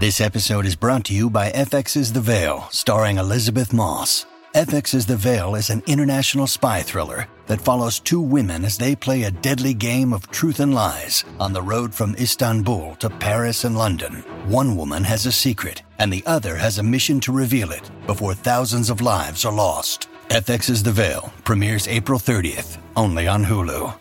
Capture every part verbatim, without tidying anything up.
This episode is brought to you by F X's The Veil, starring Elizabeth Moss. F X's The Veil is an international spy thriller that follows two women as they play a deadly game of truth and lies on the road from Istanbul to Paris and London. One woman has a secret, and the other has a mission to reveal it before thousands of lives are lost. F X's The Veil premieres April thirtieth, only on Hulu.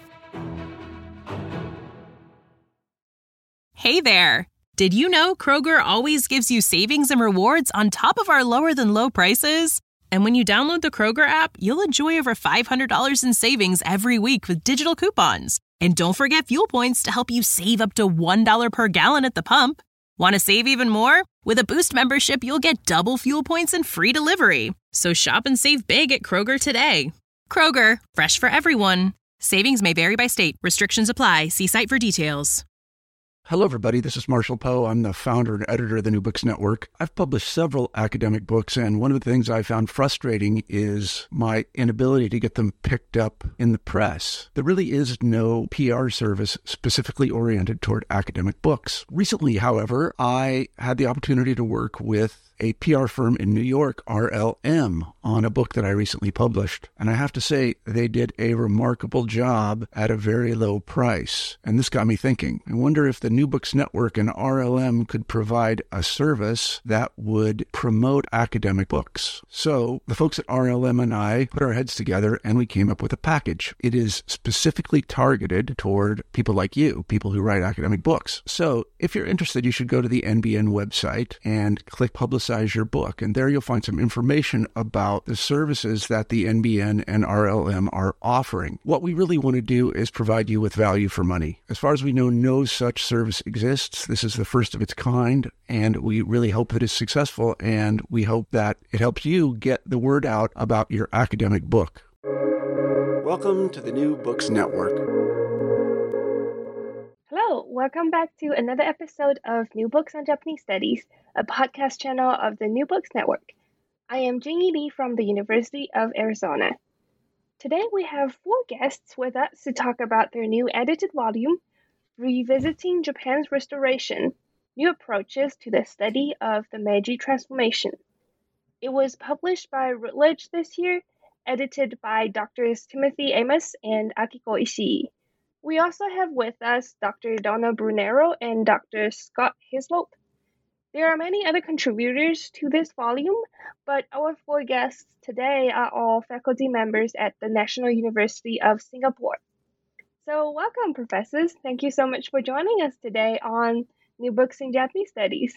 Hey there! Did you know Kroger always gives you savings and rewards on top of our lower-than-low prices? And when you download the Kroger app, you'll enjoy over five hundred dollars in savings every week with digital coupons. And don't forget fuel points to help you save up to one dollar per gallon at the pump. Want to save even more? With a Boost membership, you'll get double fuel points and free delivery. So shop and save big at Kroger today. Kroger, fresh for everyone. Savings may vary by state. Restrictions apply. See site for details. Hello, everybody. This is Marshall Poe. I'm the founder and editor of the New Books Network. I've published several academic books, and one of the things I found frustrating is my inability to get them picked up in the press. There really is no P R service specifically oriented toward academic books. Recently, however, I had the opportunity to work with a P R firm in New York, R L M, on a book that I recently published. And I have to say, they did a remarkable job at a very low price. And this got me thinking. I wonder if the New Books Network and R L M could provide a service that would promote academic books. So the folks at R L M and I put our heads together and we came up with a package. It is specifically targeted toward people like you, people who write academic books. So if you're interested, you should go to the N B N website and click Publicize your book, and there you'll find some information about the services that the N B N and R L M are offering. What we really want to do is provide you with value for money. As far as we know, no such service exists. This is the first of its kind, and we really hope that it's successful, and we hope that it helps you get the word out about your academic book. Welcome to the New Books Network. Hello, welcome back to another episode of New Books on Japanese Studies, a podcast channel of the New Books Network. I am Jingyi Lee from the University of Arizona. Today we have four guests with us to talk about their new edited volume, Revisiting Japan's Restoration, New Approaches to the Study of the Meiji Transformation. It was published by Routledge this year, edited by Doctors Timothy Amos and Akiko Ishii. We also have with us Doctor Donna Brunero and Doctor Scott Hislop. There are many other contributors to this volume, but our four guests today are all faculty members at the National University of Singapore. So welcome, professors. Thank you so much for joining us today on New Books in Japanese Studies.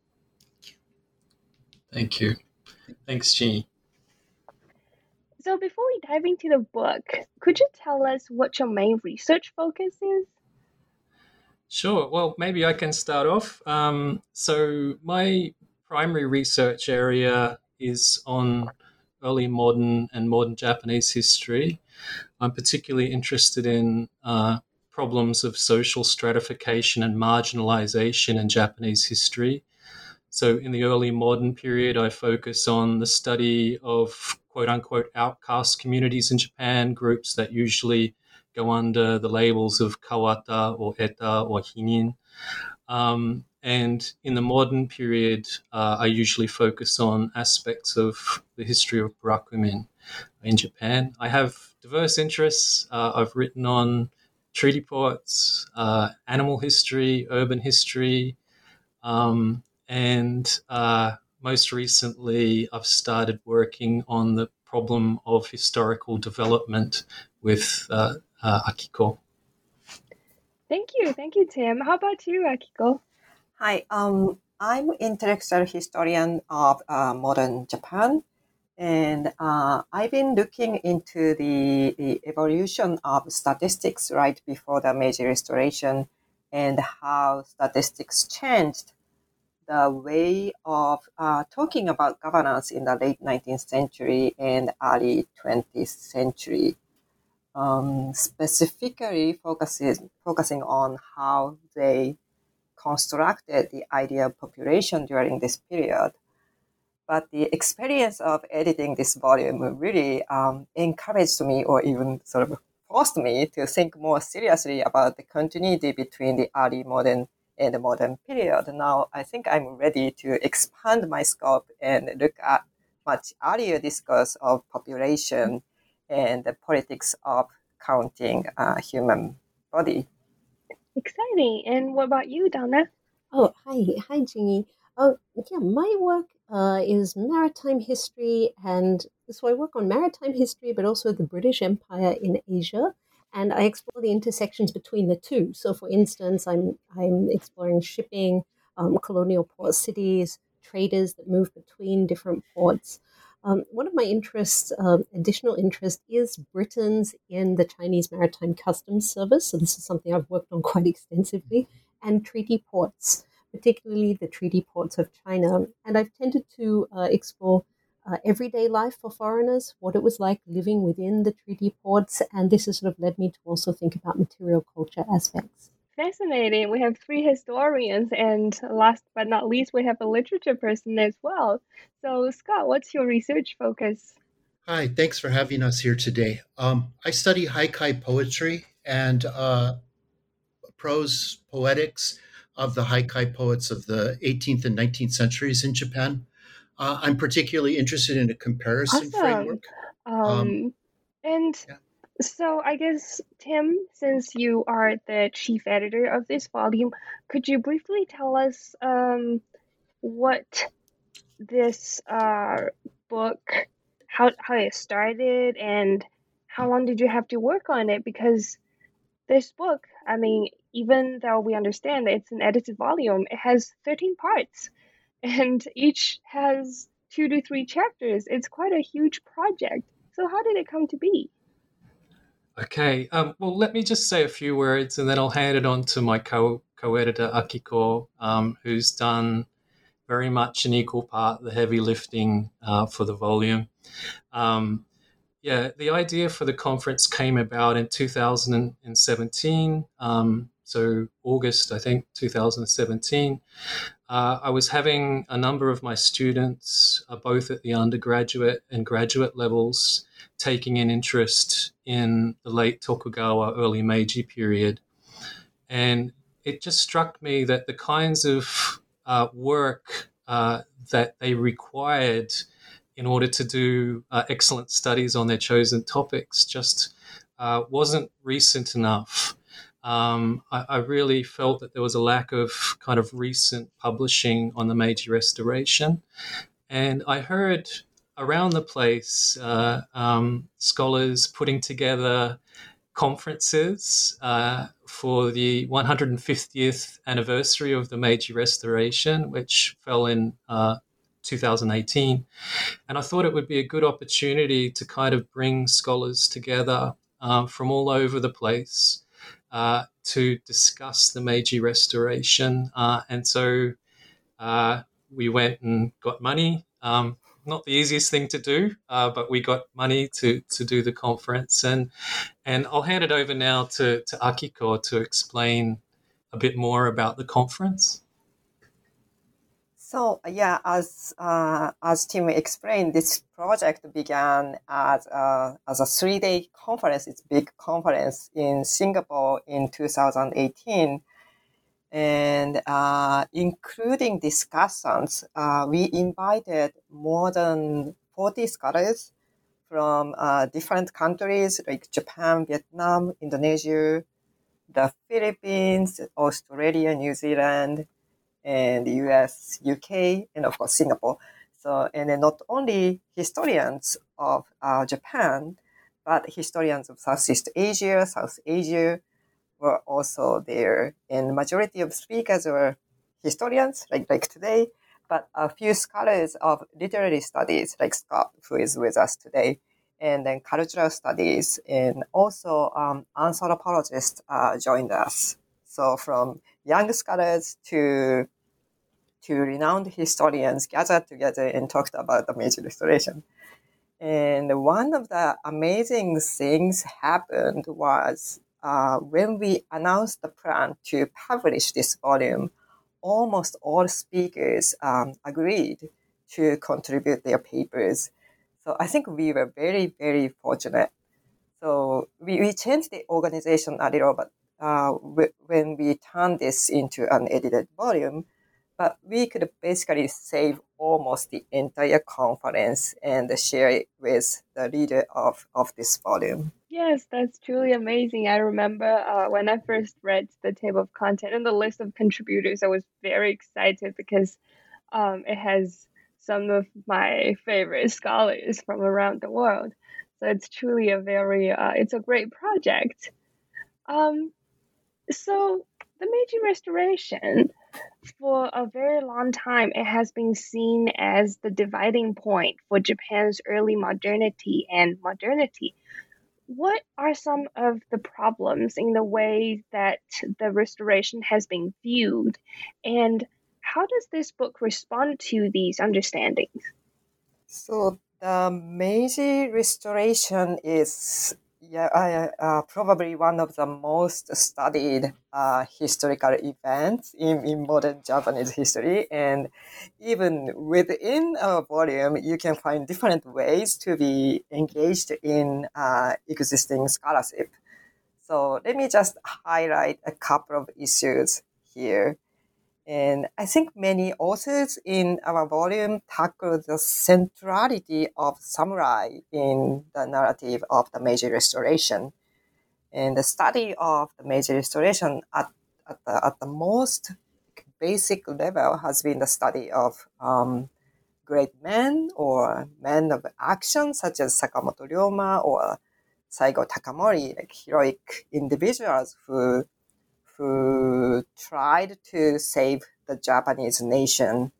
Thank you. Thanks, Jean. So before we dive into the book, could you tell us what your main research focus is? Sure. Well, maybe I can start off. Um, so my primary research area is on early modern and modern Japanese history. I'm particularly interested in uh, problems of social stratification and marginalization in Japanese history. So in the early modern period, I focus on the study of quote-unquote outcast communities in Japan, groups that usually go under the labels of Kawata or Eta or Hinin. Um, and in the modern period, uh, I usually focus on aspects of the history of Burakumin in Japan. I have diverse interests. Uh, I've written on treaty ports, uh, animal history, urban history, um, and uh, most recently, I've started working on the problem of historical development with uh, uh, Akiko. Thank you. Thank you, Tim. How about you, Akiko? Hi, um, I'm intellectual historian of uh, modern Japan, and uh, I've been looking into the, the evolution of statistics right before the Meiji Restoration and how statistics changed the way of uh, talking about governance in the late nineteenth century and early twentieth century, um, specifically focusing, focusing on how they constructed the idea of population during this period. But the experience of editing this volume really um, encouraged me, or even sort of forced me to think more seriously about the continuity between the early modern in the modern period. Now, I think I'm ready to expand my scope and look at much earlier discourse of population and the politics of counting uh, human body. Exciting. And what about you, Donna? Oh, hi, hi, Jingy. Oh, yeah, my work uh, is maritime history, and so I work on maritime history, but also the British Empire in Asia, and I explore the intersections between the two. So, for instance, I'm I'm exploring shipping, um, colonial port cities, traders that move between different ports. Um, one of my interests, um, additional interest, is Britons in the Chinese Maritime Customs Service. So this is something I've worked on quite extensively, and treaty ports, particularly the treaty ports of China. And I've tended to uh, explore uh, everyday life for foreigners, what it was like living within the treaty ports. And this has sort of led me to also think about material culture aspects. Fascinating. We have three historians, and last but not least, we have a literature person as well. So, Scott, what's your research focus? Hi, thanks for having us here today. Um, I study Haikai poetry and uh, prose poetics of the Haikai poets of the eighteenth and nineteenth centuries in Japan. Uh, I'm particularly interested in a comparison Awesome. framework. Um, Um, and yeah. so, I guess, Tim, since you are the chief editor of this volume, could you briefly tell us um, what this uh, book, how how it started, and how long did you have to work on it? Because this book, I mean, even though we understand that it's an edited volume, it has thirteen parts, and each has two to three chapters. It's quite a huge project. So how did it come to be? Okay, um, well, let me just say a few words and then I'll hand it on to my co- co-editor, Akiko, um, who's done very much an equal part the heavy lifting uh, for the volume. Um, yeah, the idea for the conference came about in two thousand seventeen, um, so August, I think, two thousand seventeen. Uh, I was having a number of my students, uh, both at the undergraduate and graduate levels, taking an interest in the late Tokugawa, early Meiji period. And it just struck me that the kinds of uh, work uh, that they required in order to do uh, excellent studies on their chosen topics just uh, wasn't recent enough. Um, I, I really felt that there was a lack of kind of recent publishing on the Meiji Restoration. And I heard around the place uh, um, scholars putting together conferences uh, for the one hundred fiftieth anniversary of the Meiji Restoration, which fell in uh, two thousand eighteen. And I thought it would be a good opportunity to kind of bring scholars together uh, from all over the place uh, to discuss the Meiji Restoration. Uh, and so uh, we went and got money. Um, not the easiest thing to do, uh, but we got money to to do the conference. And and I'll hand it over now to, to Akiko to explain a bit more about the conference. So yeah, as uh, as Tim explained, this project began as a, as a three-day conference. It's a big conference in Singapore in two thousand eighteen. And uh, including discussions, uh, we invited more than forty scholars from uh, different countries like Japan, Vietnam, Indonesia, the Philippines, Australia, New Zealand, and the U S, U K, and of course Singapore. So, and then not only historians of uh, Japan, but historians of Southeast Asia, South Asia, were also there, and majority of speakers were historians, like like today, but a few scholars of literary studies, like Scott, who is with us today, and then cultural studies, and also um, anthropologists uh, joined us. So from young scholars to to renowned historians gathered together and talked about the Meiji Restoration. And one of the amazing things happened was uh, when we announced the plan to publish this volume, almost all speakers um, agreed to contribute their papers. So I think we were very, very fortunate. So we, we changed the organization a little, but uh, w- when we turn this into an edited volume, but we could basically save almost the entire conference and share it with the reader of, of this volume. Yes, that's truly amazing. I remember uh, when I first read the table of content and the list of contributors, I was very excited because um, it has some of my favorite scholars from around the world. So it's truly a very, uh, it's a great project. Um, so the Meiji Restoration, for a very long time, it has been seen as the dividing point for Japan's early modernity and modernity. What are some of the problems in the way that the restoration has been viewed, and how does this book respond to these understandings? So the Meiji Restoration is yeah, I, uh, probably one of the most studied uh, historical events in, in modern Japanese history. And even within a volume, you can find different ways to be engaged in uh, existing scholarship. So let me just highlight a couple of issues here. And I think many authors in our volume tackle the centrality of samurai in the narrative of the Meiji Restoration. And the study of the Meiji Restoration at, at, the, at the most basic level has been the study of um, great men or men of action, such as Sakamoto Ryoma or Saigo Takamori, like heroic individuals who who tried to save the Japanese nation,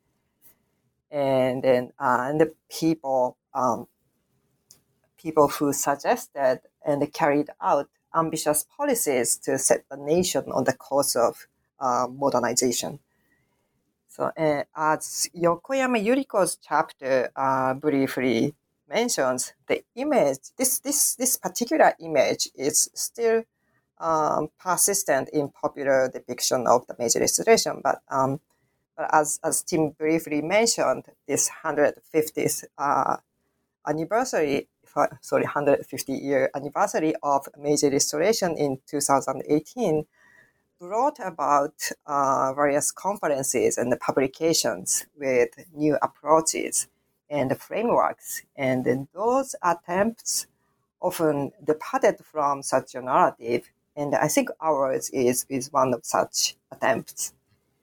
and then uh, and the people um, people who suggested and carried out ambitious policies to set the nation on the course of uh, modernization. So, uh, as Yokoyama Yuriko's chapter uh, briefly mentions, the image this this this particular image is still Um, persistent in popular depiction of the Meiji Restoration, but, um, but as as Tim briefly mentioned, this one hundred fiftieth uh, anniversary, sorry, one hundred fifty year anniversary of Meiji Restoration in two thousand eighteen brought about uh, various conferences and publications with new approaches and frameworks, and then those attempts often departed from such a narrative. And I think ours is, is one of such attempts.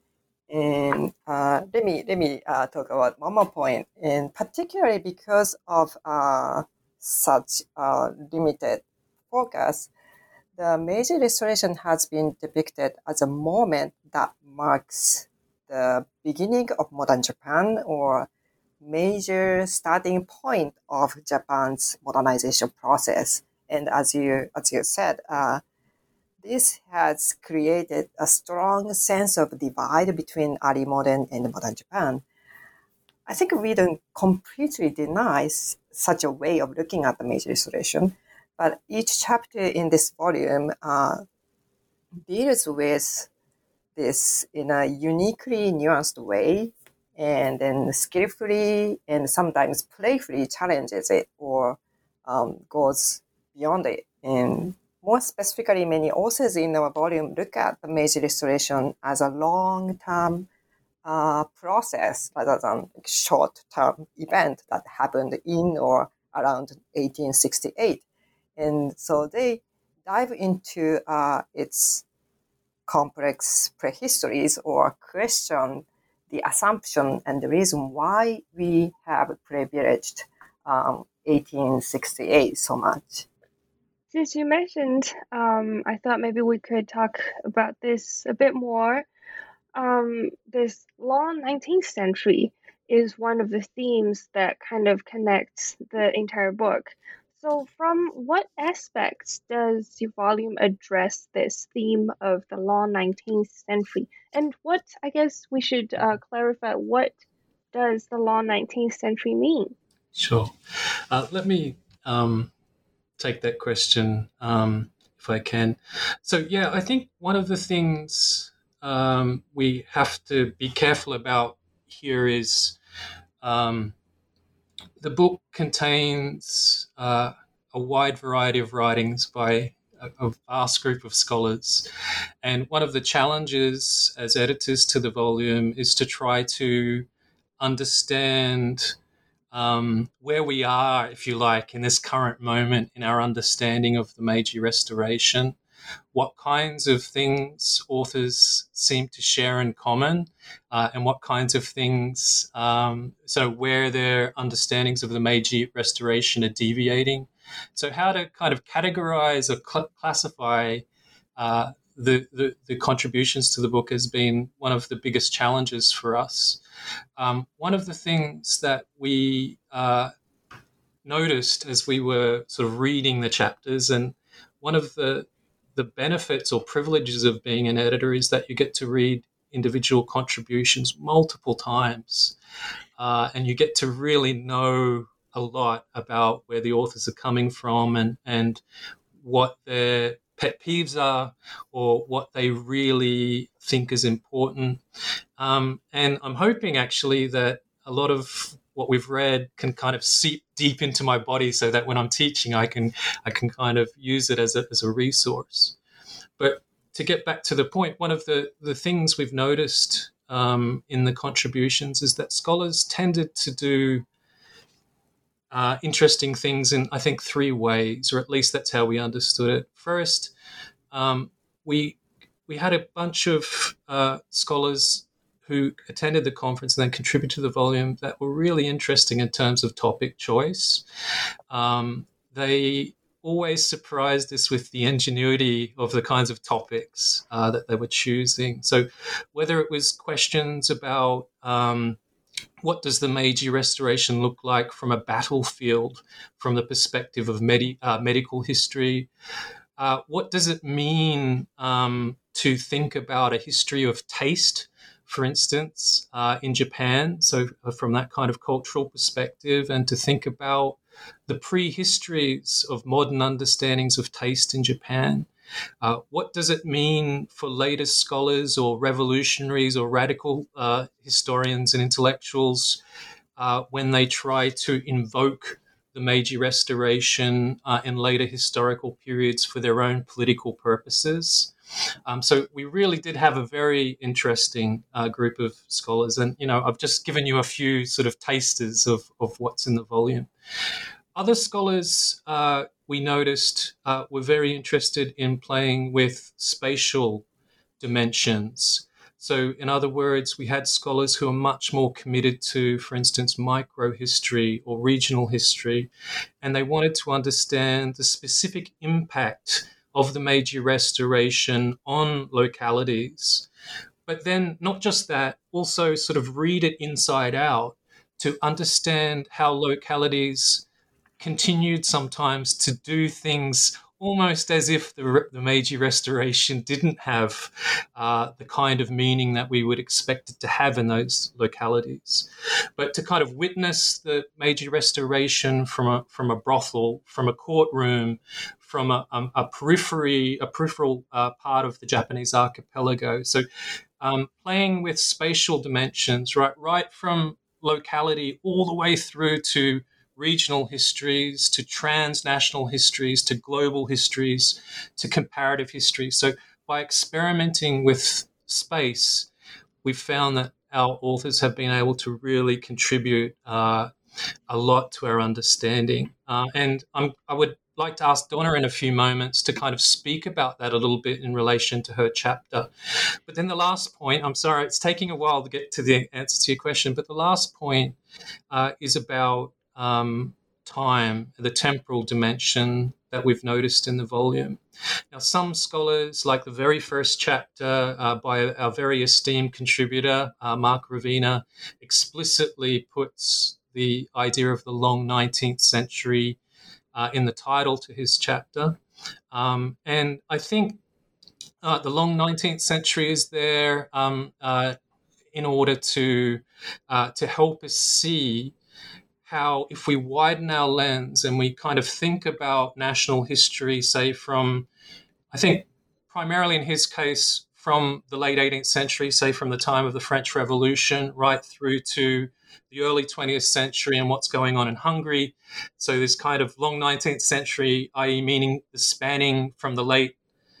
And uh, let me let me uh, talk about one more point, and particularly because of uh, such uh, limited focus, the Meiji Restoration has been depicted as a moment that marks the beginning of modern Japan, or major starting point of Japan's modernization process. And as you as you said, uh, this has created a strong sense of divide between early modern and modern Japan. I think we don't completely deny such a way of looking at the Meiji Restoration, but each chapter in this volume uh, deals with this in a uniquely nuanced way, and then skillfully and sometimes playfully challenges it or um, goes beyond it. And more specifically, many authors in our volume look at the Meiji Restoration as a long-term uh, process rather than a short-term event that happened in or around eighteen sixty-eight. And so they dive into uh, its complex prehistories or question the assumption and the reason why we have privileged um, eighteen sixty-eight so much. Since you mentioned, um, I thought maybe we could talk about this a bit more. Um, this long nineteenth century is one of the themes that kind of connects the entire book. So from what aspects does your volume address this theme of the long nineteenth century? And what, I guess we should uh, clarify, what does the long nineteenth century mean? Sure. Uh, let me um, take that question um, if I can. So, yeah, I think one of the things um, we have to be careful about here is um, the book contains uh, a wide variety of writings by a, a vast group of scholars. And one of the challenges as editors to the volume is to try to understand um, where we are, if you like, in this current moment in our understanding of the Meiji Restoration, what kinds of things authors seem to share in common, uh, and what kinds of things, um, so where their understandings of the Meiji Restoration are deviating. So how to kind of categorize or cl- classify uh, the, the, the contributions to the book has been one of the biggest challenges for us. Um, one of the things that we uh, noticed as we were sort of reading the chapters, and one of the the benefits or privileges of being an editor is that you get to read individual contributions multiple times, uh, and you get to really know a lot about where the authors are coming from and, and what their pet peeves are or what they really think is important. Um, and I'm hoping actually that a lot of what we've read can kind of seep deep into my body so that when I'm teaching, I can I can kind of use it as a, as a resource. But to get back to the point, one of the, the things we've noticed um, in the contributions is that scholars tended to do uh, interesting things in, I think, three ways, or at least that's how we understood it. First, um, we we had a bunch of uh, scholars who attended the conference and then contributed to the volume that were really interesting in terms of topic choice. Um, they always surprised us with the ingenuity of the kinds of topics uh, that they were choosing. So whether it was questions about um, what does the Meiji Restoration look like from a battlefield, from the perspective of medi- uh, medical history, uh, what does it mean um, to think about a history of taste, for instance, uh, in Japan, so from that kind of cultural perspective, and to think about the prehistories of modern understandings of taste in Japan. Uh, what does it mean for later scholars or revolutionaries or radical uh, historians and intellectuals uh, when they try to invoke the Meiji Restoration uh, in later historical periods for their own political purposes? Um, so we really did have a very interesting uh, group of scholars. And, you know, I've just given you a few sort of tasters of, of what's in the volume. Other scholars uh, we noticed uh, were very interested in playing with spatial dimensions. So in other words, we had scholars who are much more committed to, for instance, microhistory or regional history, and they wanted to understand the specific impact of the Meiji Restoration on localities. But then not just that, also sort of read it inside out to understand how localities continued sometimes to do things almost as if the, the Meiji Restoration didn't have uh, the kind of meaning that we would expect it to have in those localities. But to kind of witness the Meiji Restoration from a from a brothel, from a courtroom, from a, um, a periphery, a peripheral uh, part of the Japanese archipelago. So um, playing with spatial dimensions, right, right from locality all the way through to regional histories, to transnational histories, to global histories, to comparative history. So by experimenting with space, we've found that our authors have been able to really contribute uh, a lot to our understanding. Uh, and I'm, I would like to ask Donna in a few moments to kind of speak about that a little bit in relation to her chapter. But then the last point, I'm sorry, it's taking a while to get to the answer to your question, but the last point uh, is about Um, time, the temporal dimension that we've noticed in the volume. Now, some scholars, like the very first chapter uh, by our very esteemed contributor, uh, Mark Ravina, explicitly puts the idea of the long nineteenth century uh, in the title to his chapter. Um, and I think uh, the long nineteenth century is there um, uh, in order to uh, to help us see how if we widen our lens and we kind of think about national history, say from, I think primarily in his case, from the late eighteenth century, say from the time of the French Revolution, right through to the early twentieth century and what's going on in Hungary. So this kind of long nineteenth century, that is meaning the spanning from the late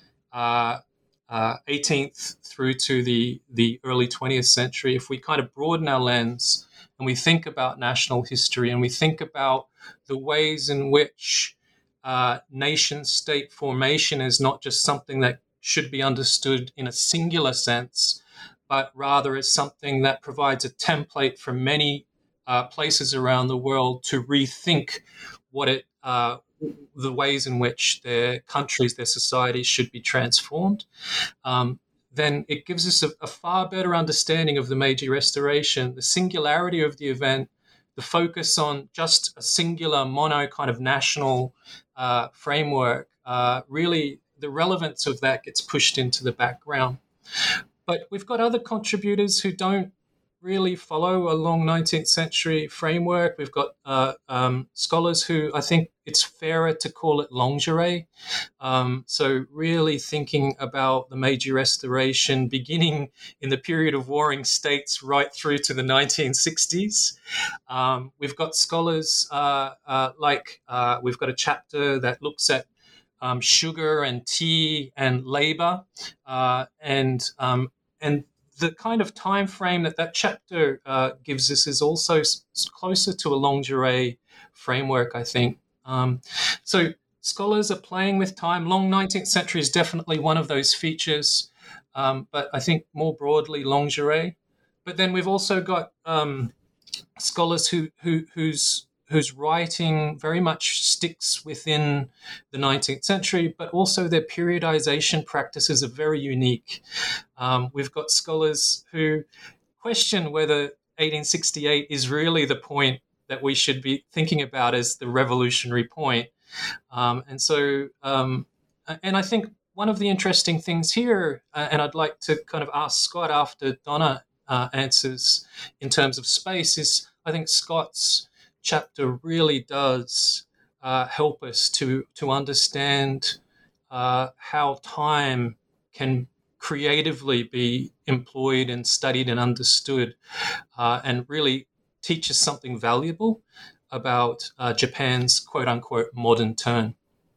uh, uh, eighteenth through to the, the early twentieth century. If we kind of broaden our lens and we think about national history and we think about the ways in which uh, nation-state formation is not just something that should be understood in a singular sense, but rather as something that provides a template for many uh, places around the world to rethink what it, uh, the ways in which their countries, their societies should be transformed, um, then it gives us a, a far better understanding of the Meiji Restoration, the singularity of the event, the focus on just a singular mono kind of national uh, framework. Uh, really, the relevance of that gets pushed into the background. But we've got other contributors who don't really follow a long nineteenth century framework. We've got uh, um, scholars who I think it's fairer to call it lingerie. Um, so really thinking about the Meiji Restoration beginning in the period of warring states right through to the nineteen sixties. Um, we've got scholars uh, uh, like uh, we've got a chapter that looks at um, sugar and tea and labor uh, and um, and the kind of time frame that that chapter uh, gives us is also s- closer to a lingerie framework, I think. Um, so scholars are playing with time. Long nineteenth century is definitely one of those features, um, but I think more broadly lingerie. But then we've also got um, scholars who, who whose whose writing very much sticks within the nineteenth century, but also their periodization practices are very unique. Um, we've got scholars who question whether eighteen sixty-eight is really the point that we should be thinking about as the revolutionary point. Um, and so, um, and I think one of the interesting things here, uh, and I'd like to kind of ask Scott after Donna uh, answers in terms of space, is I think Scott's chapter really does uh, help us to to understand uh, how time can creatively be employed and studied and understood, uh, and really teach us something valuable about uh, Japan's quote unquote modern turn.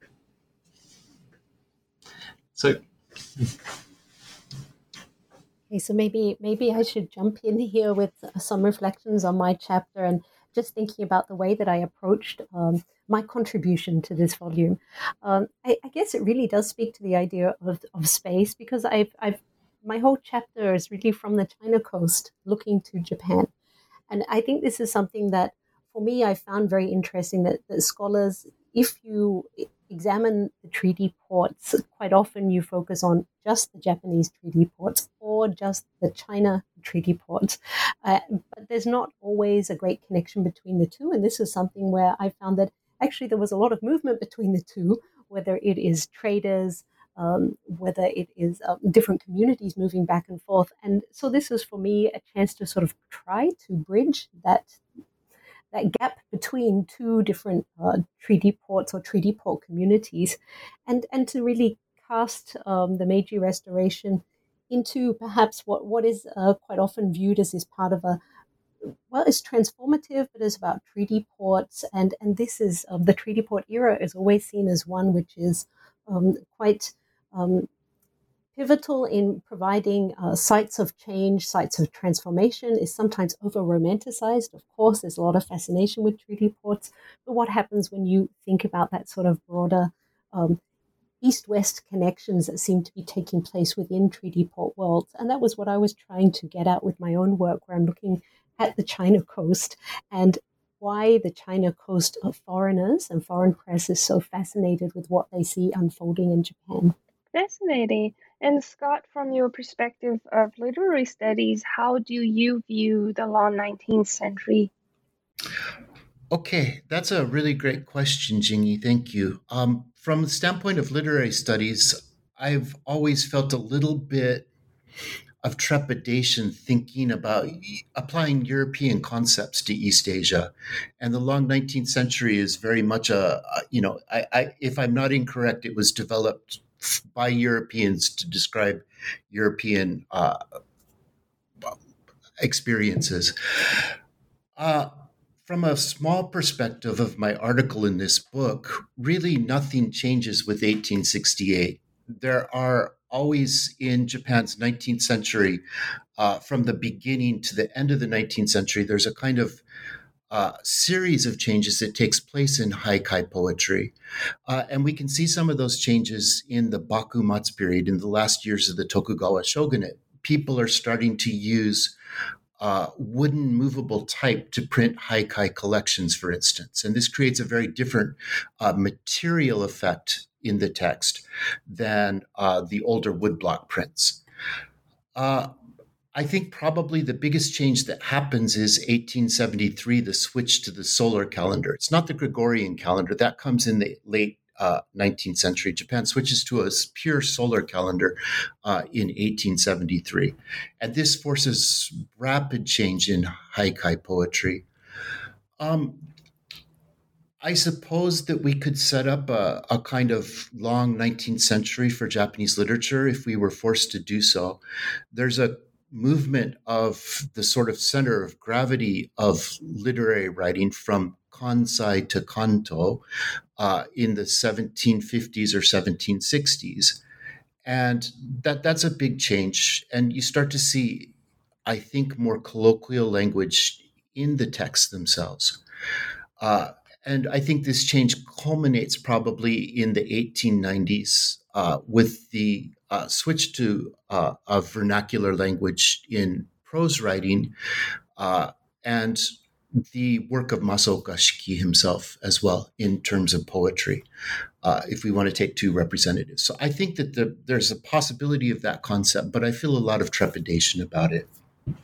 So, okay, so maybe maybe I should jump in here with uh, some reflections on my chapter and just thinking about the way that I approached um, my contribution to this volume. Um, I, I guess it really does speak to the idea of, of space, because I've, I've my whole chapter is really from the China coast looking to Japan. And I think this is something that, for me, I found very interesting, that, that scholars, if you examine the treaty ports, quite often you focus on just the Japanese treaty ports or just the China treaty ports. Uh, but there's not always a great connection between the two. And this is something where I found that actually there was a lot of movement between the two, whether it is traders, um, whether it is uh, different communities moving back and forth. And so this was, for me, a chance to sort of try to bridge that that gap between two different uh, treaty ports or treaty port communities, and, and to really cast um, the Meiji Restoration into perhaps what, what is uh, quite often viewed as this part of a, well, it's transformative, but it's about treaty ports. And, and this is, um, the treaty port era is always seen as one which is um, quite um, pivotal in providing uh, sites of change, sites of transformation, is sometimes over-romanticized. Of course, there's a lot of fascination with treaty ports, but what happens when you think about that sort of broader um, east-west connections that seem to be taking place within treaty port worlds? And that was what I was trying to get at with my own work, where I'm looking at the China coast and why the China coast of foreigners and foreign press is so fascinated with what they see unfolding in Japan. Fascinating. And Scott, from your perspective of literary studies, how do you view the long nineteenth century? Okay, that's a really great question, Jingy. Thank you. Um, from the standpoint of literary studies, I've always felt a little bit of trepidation thinking about applying European concepts to East Asia. And the long nineteenth century is very much a, a you know, I, I, if I'm not incorrect, it was developed by Europeans to describe European uh, experiences. Uh, from a small perspective of my article in this book, really nothing changes with eighteen sixty-eight. There are always in Japan's nineteenth century, uh, from the beginning to the end of the nineteenth century, there's a kind of uh, series of changes that takes place in haikai poetry. Uh, and we can see some of those changes in the Bakumatsu period, in the last years of the Tokugawa shogunate. People are starting to use uh, wooden movable type to print haikai collections, for instance. And this creates a very different uh, material effect in the text than uh, the older woodblock prints. Uh, I think probably the biggest change that happens is eighteen seventy-three, the switch to the solar calendar. It's not the Gregorian calendar. That comes in the late uh, nineteenth century. Japan switches to a pure solar calendar uh, in eighteen seventy-three. And this forces rapid change in haikai poetry. Um, I suppose that we could set up a, a kind of long nineteenth century for Japanese literature if we were forced to do so. There's a movement of the sort of center of gravity of literary writing from Kansai to Kanto uh, in the seventeen fifties or seventeen sixties. And that that's a big change. And you start to see, I think, more colloquial language in the texts themselves. Uh, and I think this change culminates probably in the eighteen nineties uh, with the uh, switch to uh, a vernacular language in prose writing uh, and the work of Masaoka Shiki himself as well in terms of poetry, uh, if we want to take two representatives. So I think that the, there's a possibility of that concept, but I feel a lot of trepidation about it.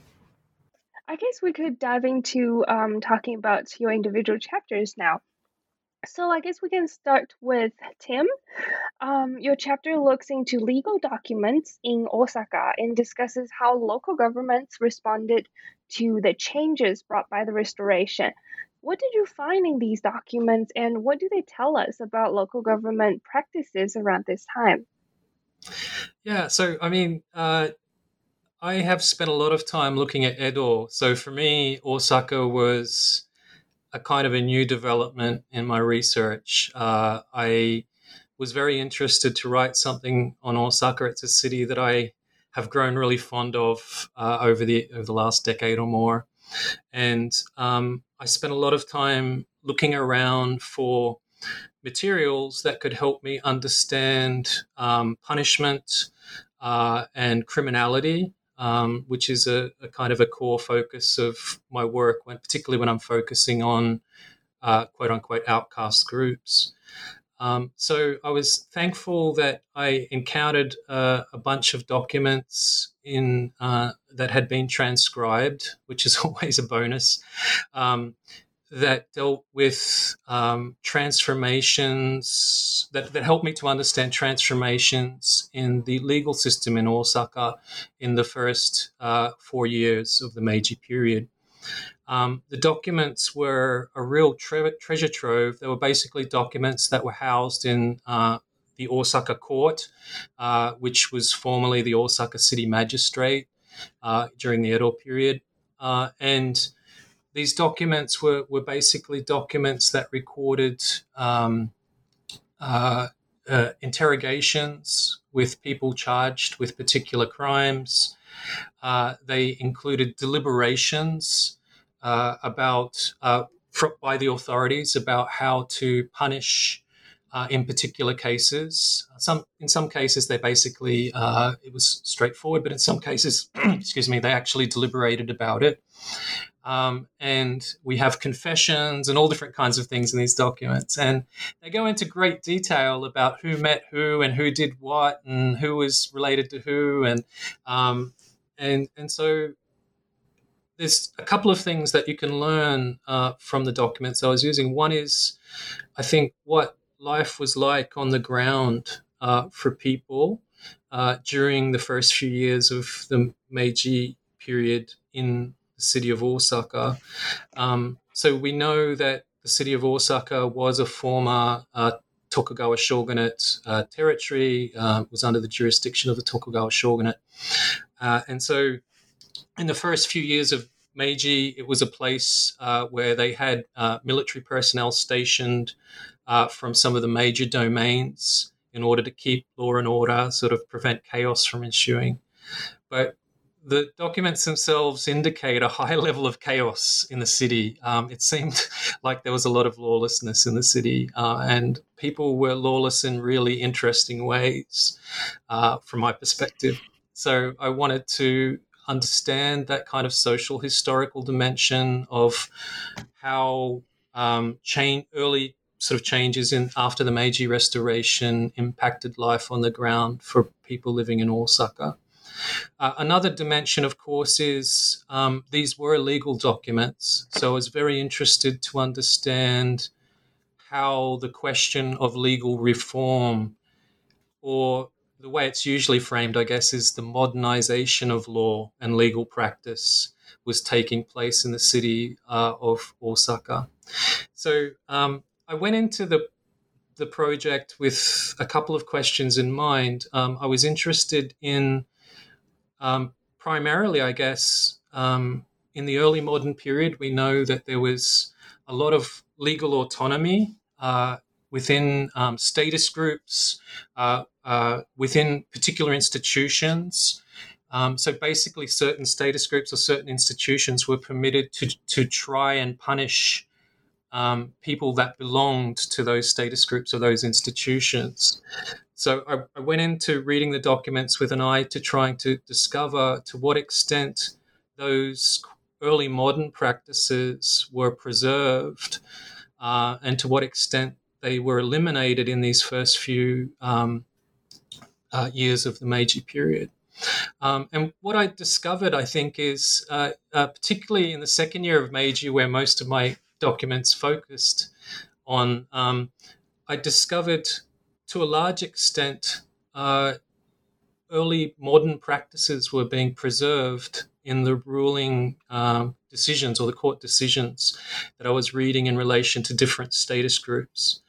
I guess we could dive into um, talking about your individual chapters now. So I guess we can start with Tim. Um, your chapter looks into legal documents in Osaka and discusses how local governments responded to the changes brought by the restoration. What did you find in these documents, and what do they tell us about local government practices around this time? Yeah, so I mean, uh, I have spent a lot of time looking at Edo. So for me, Osaka was a kind of a new development in my research. Uh, I was very interested to write something on Osaka. It's a city that I have grown really fond of uh, over the over the last decade or more. And um, I spent a lot of time looking around for materials that could help me understand um, punishment uh, and criminality, um, which is a, a kind of a core focus of my work, when, particularly when I'm focusing on uh, quote-unquote outcast groups. Um, so I was thankful that I encountered uh, a bunch of documents in uh, that had been transcribed, which is always a bonus, um, that dealt with um, transformations, that, that helped me to understand transformations in the legal system in Osaka in the first uh, four years of the Meiji period. Um, the documents were a real tre- treasure trove. They were basically documents that were housed in uh, the Osaka court, uh, which was formerly the Osaka City Magistrate uh, during the Edo period. Uh, and these documents were, were basically documents that recorded um, uh, uh, interrogations with people charged with particular crimes. Uh, they included deliberations Uh, about uh, by the authorities about how to punish uh, in particular cases. Some in some cases they basically uh, it was straightforward, but in some cases, excuse me, they actually deliberated about it. Um, and we have confessions and all different kinds of things in these documents, and they go into great detail about who met who and who did what and who was related to who, and um, and and so. There's a couple of things that you can learn uh, from the documents I was using. One is, I think, what life was like on the ground uh, for people uh, during the first few years of the Meiji period in the city of Osaka. Um, so we know that the city of Osaka was a former uh, Tokugawa shogunate uh, territory, uh, was under the jurisdiction of the Tokugawa shogunate. Uh, and so in the first few years of Meiji, it was a place uh, where they had uh, military personnel stationed uh, from some of the major domains in order to keep law and order, sort of prevent chaos from ensuing. But the documents themselves indicate a high level of chaos in the city. Um, it seemed like there was a lot of lawlessness in the city, uh, and people were lawless in really interesting ways, uh, from my perspective. So I wanted to understand that kind of social historical dimension of how um, change, early sort of changes in after the Meiji Restoration impacted life on the ground for people living in Osaka. Uh, another dimension, of course, is um, these were legal documents. So I was very interested to understand how the question of legal reform, or the way it's usually framed, I guess, is the modernization of law and legal practice, was taking place in the city uh, of Osaka. So um, I went into the the project with a couple of questions in mind. Um, I was interested in Um, primarily, I guess, um, in the early modern period, we know that there was a lot of legal autonomy uh, within um, status groups, uh, uh, within particular institutions. Um, so basically, certain status groups or certain institutions were permitted to, to try and punish um, people that belonged to those status groups or those institutions. So I, I went into reading the documents with an eye to trying to discover to what extent those early modern practices were preserved uh, and to what extent they were eliminated in these first few um, uh, years of the Meiji period. Um, and what I discovered, I think, is uh, uh, particularly in the second year of Meiji, where most of my documents focused on, um, I discovered to a large extent, uh, early modern practices were being preserved in the ruling um, decisions or the court decisions that I was reading in relation to different status groups.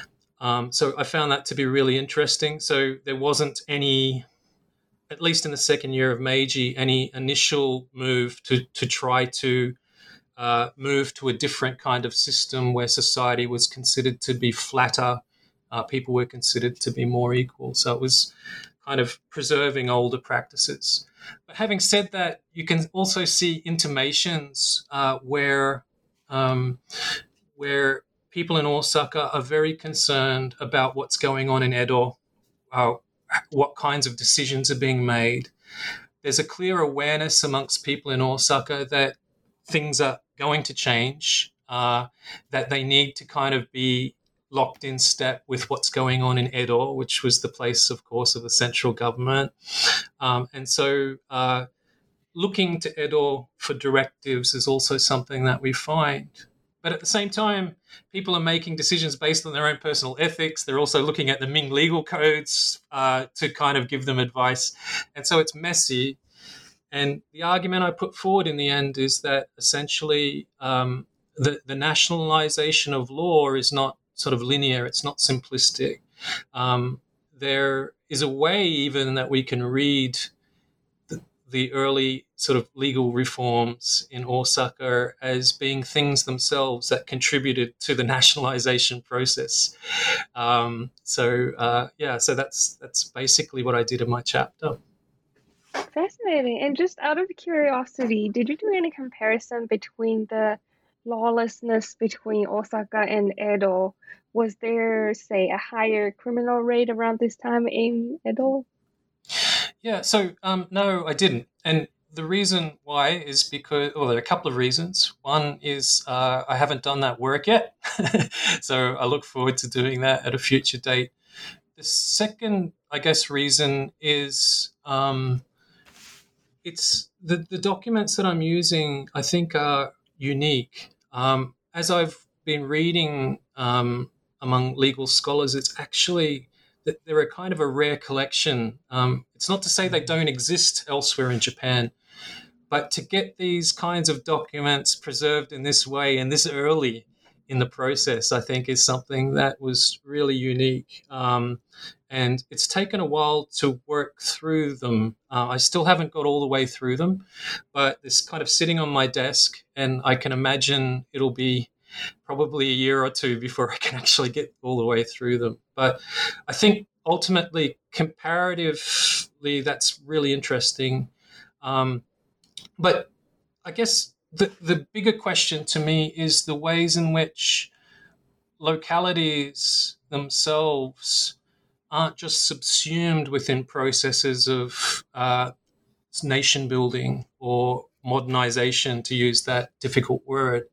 Um, so I found that to be really interesting. So there wasn't any, at least in the second year of Meiji, any initial move to, to try to uh, move to a different kind of system where society was considered to be flatter. Uh, people were considered to be more equal. So it was kind of preserving older practices. But having said that, you can also see intimations uh, where um, where people in Osaka are very concerned about what's going on in Edo, uh, what kinds of decisions are being made. There's a clear awareness amongst people in Osaka that things are going to change, uh, that they need to kind of be locked in step with what's going on in Edo, which was the place, of course, of the central government. Um, and so uh, looking to Edo for directives is also something that we find. But at the same time, people are making decisions based on their own personal ethics. They're also looking at the Ming legal codes uh, to kind of give them advice. And so it's messy. And the argument I put forward in the end is that essentially um, the, the nationalization of law is not sort of linear, it's not simplistic. Um, there is a way even that we can read the, the early sort of legal reforms in Osaka as being things themselves that contributed to the nationalization process. Um, so uh, yeah, so that's that's basically what I did in my chapter. Fascinating. And just out of curiosity, did you do any comparison between the lawlessness between Osaka and Edo? Was there, say, a higher criminal rate around this time in Edo? Yeah, so um, no, I didn't. And the reason why is because, well, there are a couple of reasons. One is uh, I haven't done that work yet. So I look forward to doing that at a future date. The second, I guess, reason is um, it's the, the documents that I'm using, I think, are unique. Um, as I've been reading um, among legal scholars, it's actually that they're a kind of a rare collection. Um, it's not to say they don't exist elsewhere in Japan, but to get these kinds of documents preserved in this way and this early in the process, I think, is something that was really unique. Um, and it's taken a while to work through them. Uh, I still haven't got all the way through them, but it's kind of sitting on my desk, and I can imagine it'll be probably a year or two before I can actually get all the way through them. But I think ultimately, comparatively, that's really interesting. Um, but I guess the, the bigger question to me is the ways in which localities themselves aren't just subsumed within processes of uh, nation building or modernization, to use that difficult word,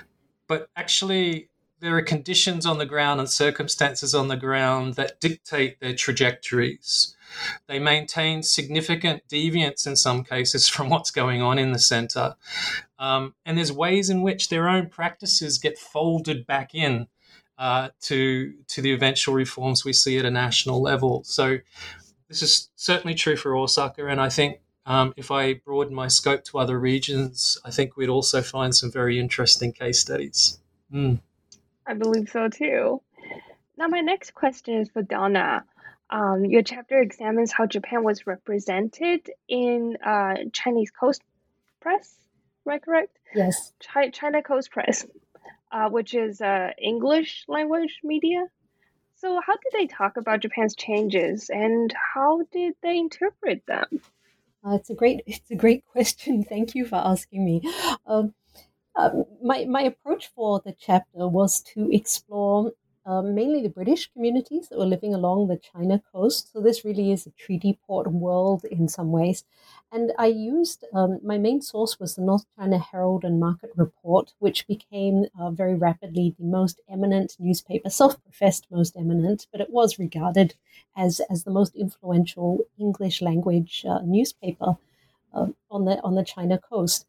but actually there are conditions on the ground and circumstances on the ground that dictate their trajectories. They maintain significant deviance in some cases from what's going on in the center. Um, and there's ways in which their own practices get folded back in uh, to, to the eventual reforms we see at a national level. So this is certainly true for Osaka, and I think Um, if I broaden my scope to other regions, I think we'd also find some very interesting case studies. Mm. I believe so too. Now, my next question is for Donna. Um, your chapter examines how Japan was represented in uh, Chinese Coast Press, right? Correct? Yes. Chi- China Coast Press, uh, which is uh, English language media. So, how did they talk about Japan's changes, and how did they interpret them? Uh, it's a great, it's a great question. Thank you for asking me. Um, um, my my approach for the chapter was to explore uh, mainly the British communities that were living along the China coast. So this really is a treaty port world in some ways. And I used, um, my main source was the North China Herald and Market Report, which became uh, very rapidly the most eminent newspaper, self-professed most eminent, but it was regarded as, as the most influential English language uh, newspaper uh, on the on the China coast.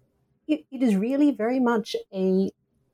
It, it is really very much a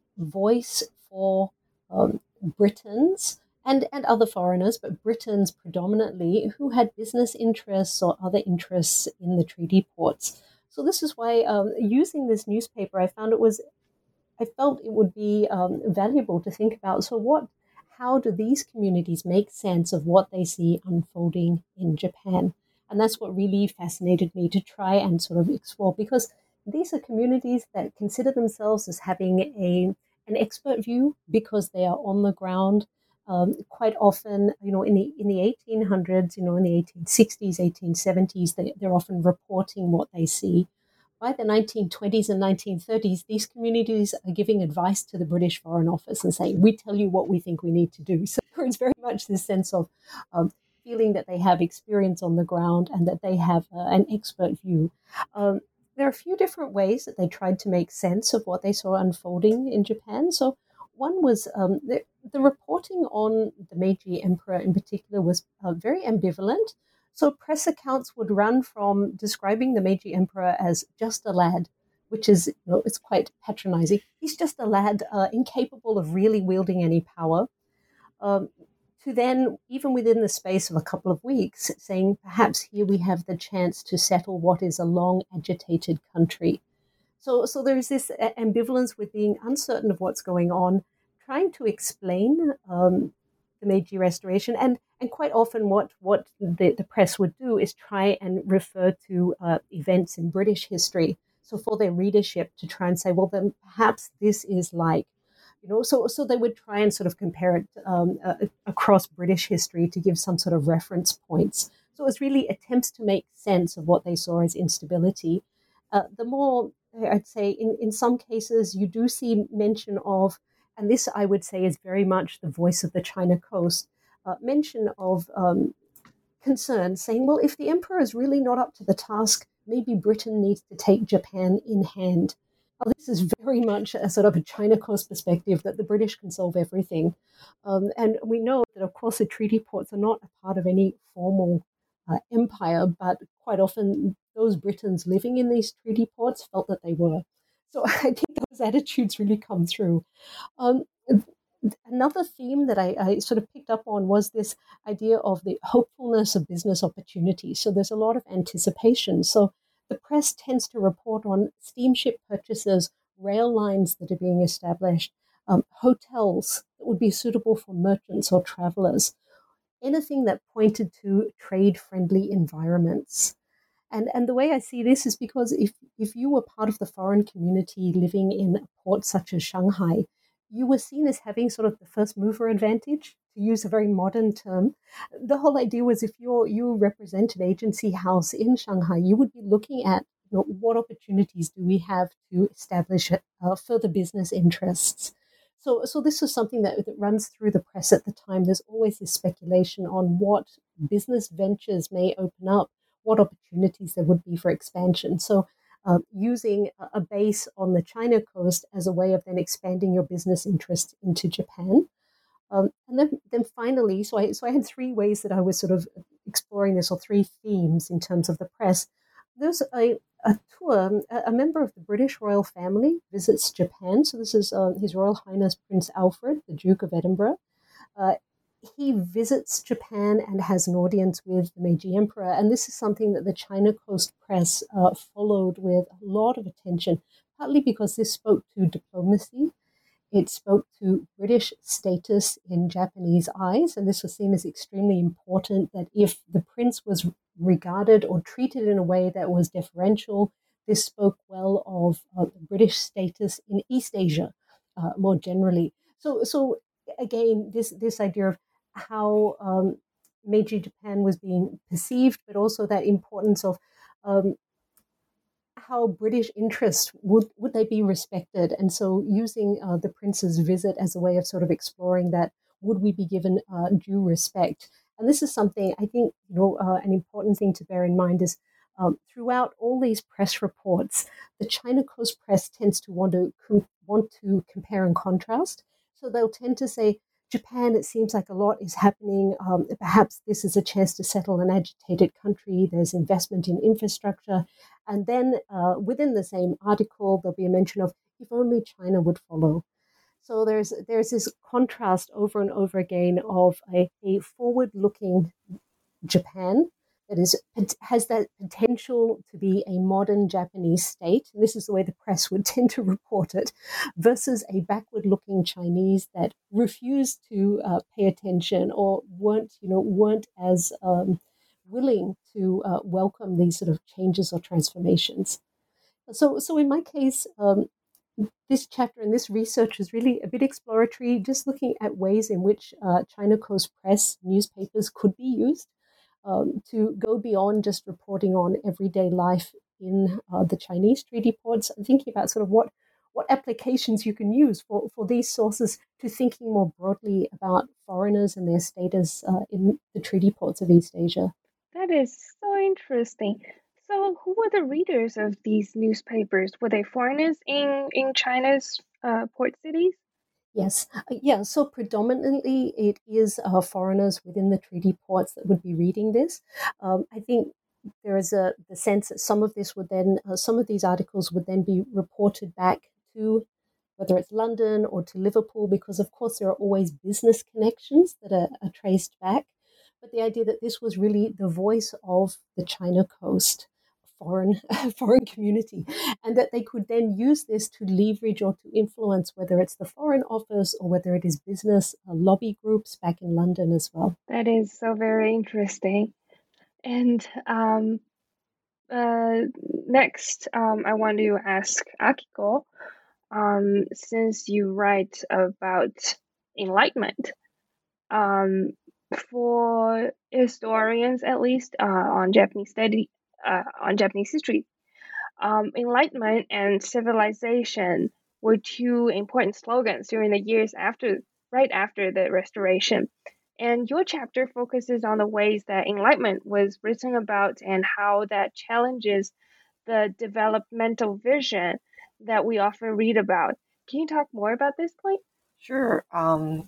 voice for um, Britons and, and other foreigners, but Britons predominantly, who had business interests or other interests in the treaty ports. So this is why um, using this newspaper, I found it was, I felt it would be um, valuable to think about, so what, how do these communities make sense of what they see unfolding in Japan? And that's what really fascinated me to try and sort of explore, because these are communities that consider themselves as having a an expert view because they are on the ground. Um, quite often, you know, in the in the eighteen hundreds, you know, in the eighteen sixties, eighteen seventies, they, they're often reporting what they see. By the nineteen twenties and nineteen thirties, these communities are giving advice to the British Foreign Office and saying, we tell you what we think we need to do. So it's very much this sense of um, feeling that they have experience on the ground and that they have uh, an expert view. Um, There are a few different ways that they tried to make sense of what they saw unfolding in Japan. So one was um, the, the reporting on the Meiji Emperor in particular was uh, very ambivalent. So press accounts would run from describing the Meiji Emperor as just a lad, which is, you know, it's quite patronizing. He's just a lad uh, incapable of really wielding any power. Um, to then, even within the space of a couple of weeks, saying perhaps here we have the chance to settle what is a long agitated country. So, so there's this ambivalence with being uncertain of what's going on, trying to explain um, the Meiji Restoration, and and quite often what what the, the press would do is try and refer to uh, events in British history. So for their readership to try and say, well, then perhaps this is like. You know, so so they would try and sort of compare it um, uh, across British history to give some sort of reference points. So it was really attempts to make sense of what they saw as instability. Uh, the more, I'd say, in, in some cases, you do see mention of, and this I would say is very much the voice of the China coast, uh, mention of um, concern, saying, well, if the emperor is really not up to the task, maybe Britain needs to take Japan in hand. Oh, this is very much a sort of a China coast perspective that the British can solve everything. Um, and we know that, of course, the treaty ports are not a part of any formal uh, empire, but quite often those Britons living in these treaty ports felt that they were. So I think those attitudes really come through. Um, another theme that I, I sort of picked up on was this idea of the hopefulness of business opportunities. So there's a lot of anticipation. So the press tends to report on steamship purchases, rail lines that are being established, um, hotels that would be suitable for merchants or travelers, anything that pointed to trade-friendly environments. And, and the way I see this is because if, if you were part of the foreign community living in a port such as Shanghai, you were seen as having sort of the first mover advantage, to use a very modern term. The whole idea was if you're, you represent an agency house in Shanghai, you would be looking at, you know, what opportunities do we have to establish uh, further business interests. So, so this was something that, that runs through the press at the time. There's always this speculation on what business ventures may open up, what opportunities there would be for expansion. So uh, using a base on the China coast as a way of then expanding your business interest into Japan. Um, and then, then finally, so I, so I had three ways that I was sort of exploring this, or three themes in terms of the press. There's a, a tour, a, a member of the British royal family visits Japan. So this is uh, His Royal Highness Prince Alfred, the Duke of Edinburgh. Uh, he visits Japan and has an audience with the Meiji Emperor. And this is something that the China Coast Press uh, followed with a lot of attention, partly because this spoke to diplomacy. It spoke to British status in Japanese eyes, and this was seen as extremely important, that if the prince was regarded or treated in a way that was deferential, this spoke well of uh, British status in East Asia uh, more generally. So, so again, this, this idea of how um, Meiji Japan was being perceived, but also that importance of um, how British interests, would, would they be respected? And so using uh, the prince's visit as a way of sort of exploring that, would we be given uh, due respect? And this is something I think, you know, uh, an important thing to bear in mind is um, throughout all these press reports, the China Coast Press tends to want to com- want to compare and contrast. So they'll tend to say, Japan, it seems like a lot is happening. Um, perhaps this is a chance to settle an agitated country. There's investment in infrastructure. And then uh, within the same article, there'll be a mention of if only China would follow. So there's there's this contrast over and over again of a, a forward-looking Japan that is has that potential to be a modern Japanese state. And this is the way the press would tend to report it, versus a backward-looking Chinese that refused to uh, pay attention or weren't, you know, weren't as um, willing to uh, welcome these sort of changes or transformations. So, so in my case, um, this chapter and this research is really a bit exploratory, just looking at ways in which uh, China Coast Press newspapers could be used um, to go beyond just reporting on everyday life in uh, the Chinese treaty ports, and thinking about sort of what, what applications you can use for, for these sources, to thinking more broadly about foreigners and their status uh, in the treaty ports of East Asia. That is so interesting. So who were the readers of these newspapers? Were they foreigners in, in China's uh, port cities? Yes. Uh, yeah, so predominantly it is uh, foreigners within the treaty ports that would be reading this. Um, I think there is a the sense that some of this would then, uh, some of these articles would then be reported back to, whether it's London or to Liverpool, because of course there are always business connections that are, are traced back. But the idea that this was really the voice of the China Coast foreign foreign community, and that they could then use this to leverage or to influence, whether it's the Foreign Office or whether it is business uh, lobby groups back in London as well. That is so very interesting. And um, uh, next, um, I want to ask Akiko, um, since you write about enlightenment, um, for historians at least uh, on Japanese study, uh, on Japanese history, um, enlightenment and civilization were two important slogans during the years after, right after the Restoration. And your chapter focuses on the ways that enlightenment was written about and how that challenges the developmental vision that we often read about. Can you talk more about this point? Sure. Um,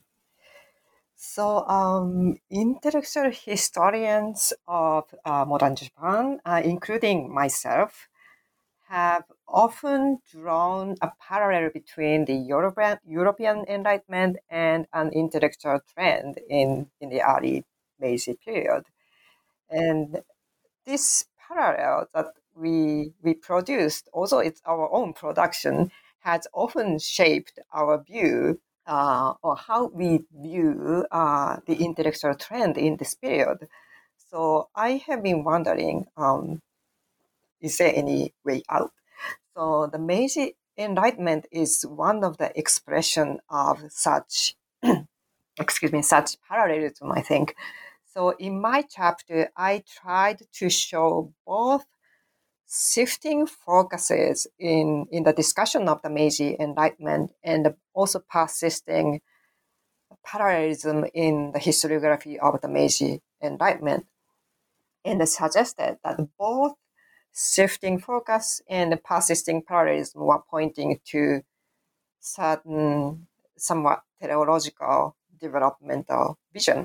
so, um, intellectual historians of uh, modern Japan, uh, including myself, have often drawn a parallel between the European, European Enlightenment and an intellectual trend in, in the early Meiji period. And this parallel that we, we produced, although it's our own production, has often shaped our view uh, or how we view uh, the intellectual trend in this period. So I have been wondering, um, is there any way out? So the Meiji Enlightenment is one of the expression of such, excuse me, such parallelism, I think. So in my chapter, I tried to show both shifting focuses in, in the discussion of the Meiji Enlightenment and also persisting parallelism in the historiography of the Meiji Enlightenment, and suggested that both shifting focus and persisting parallelism were pointing to certain somewhat teleological developmental vision.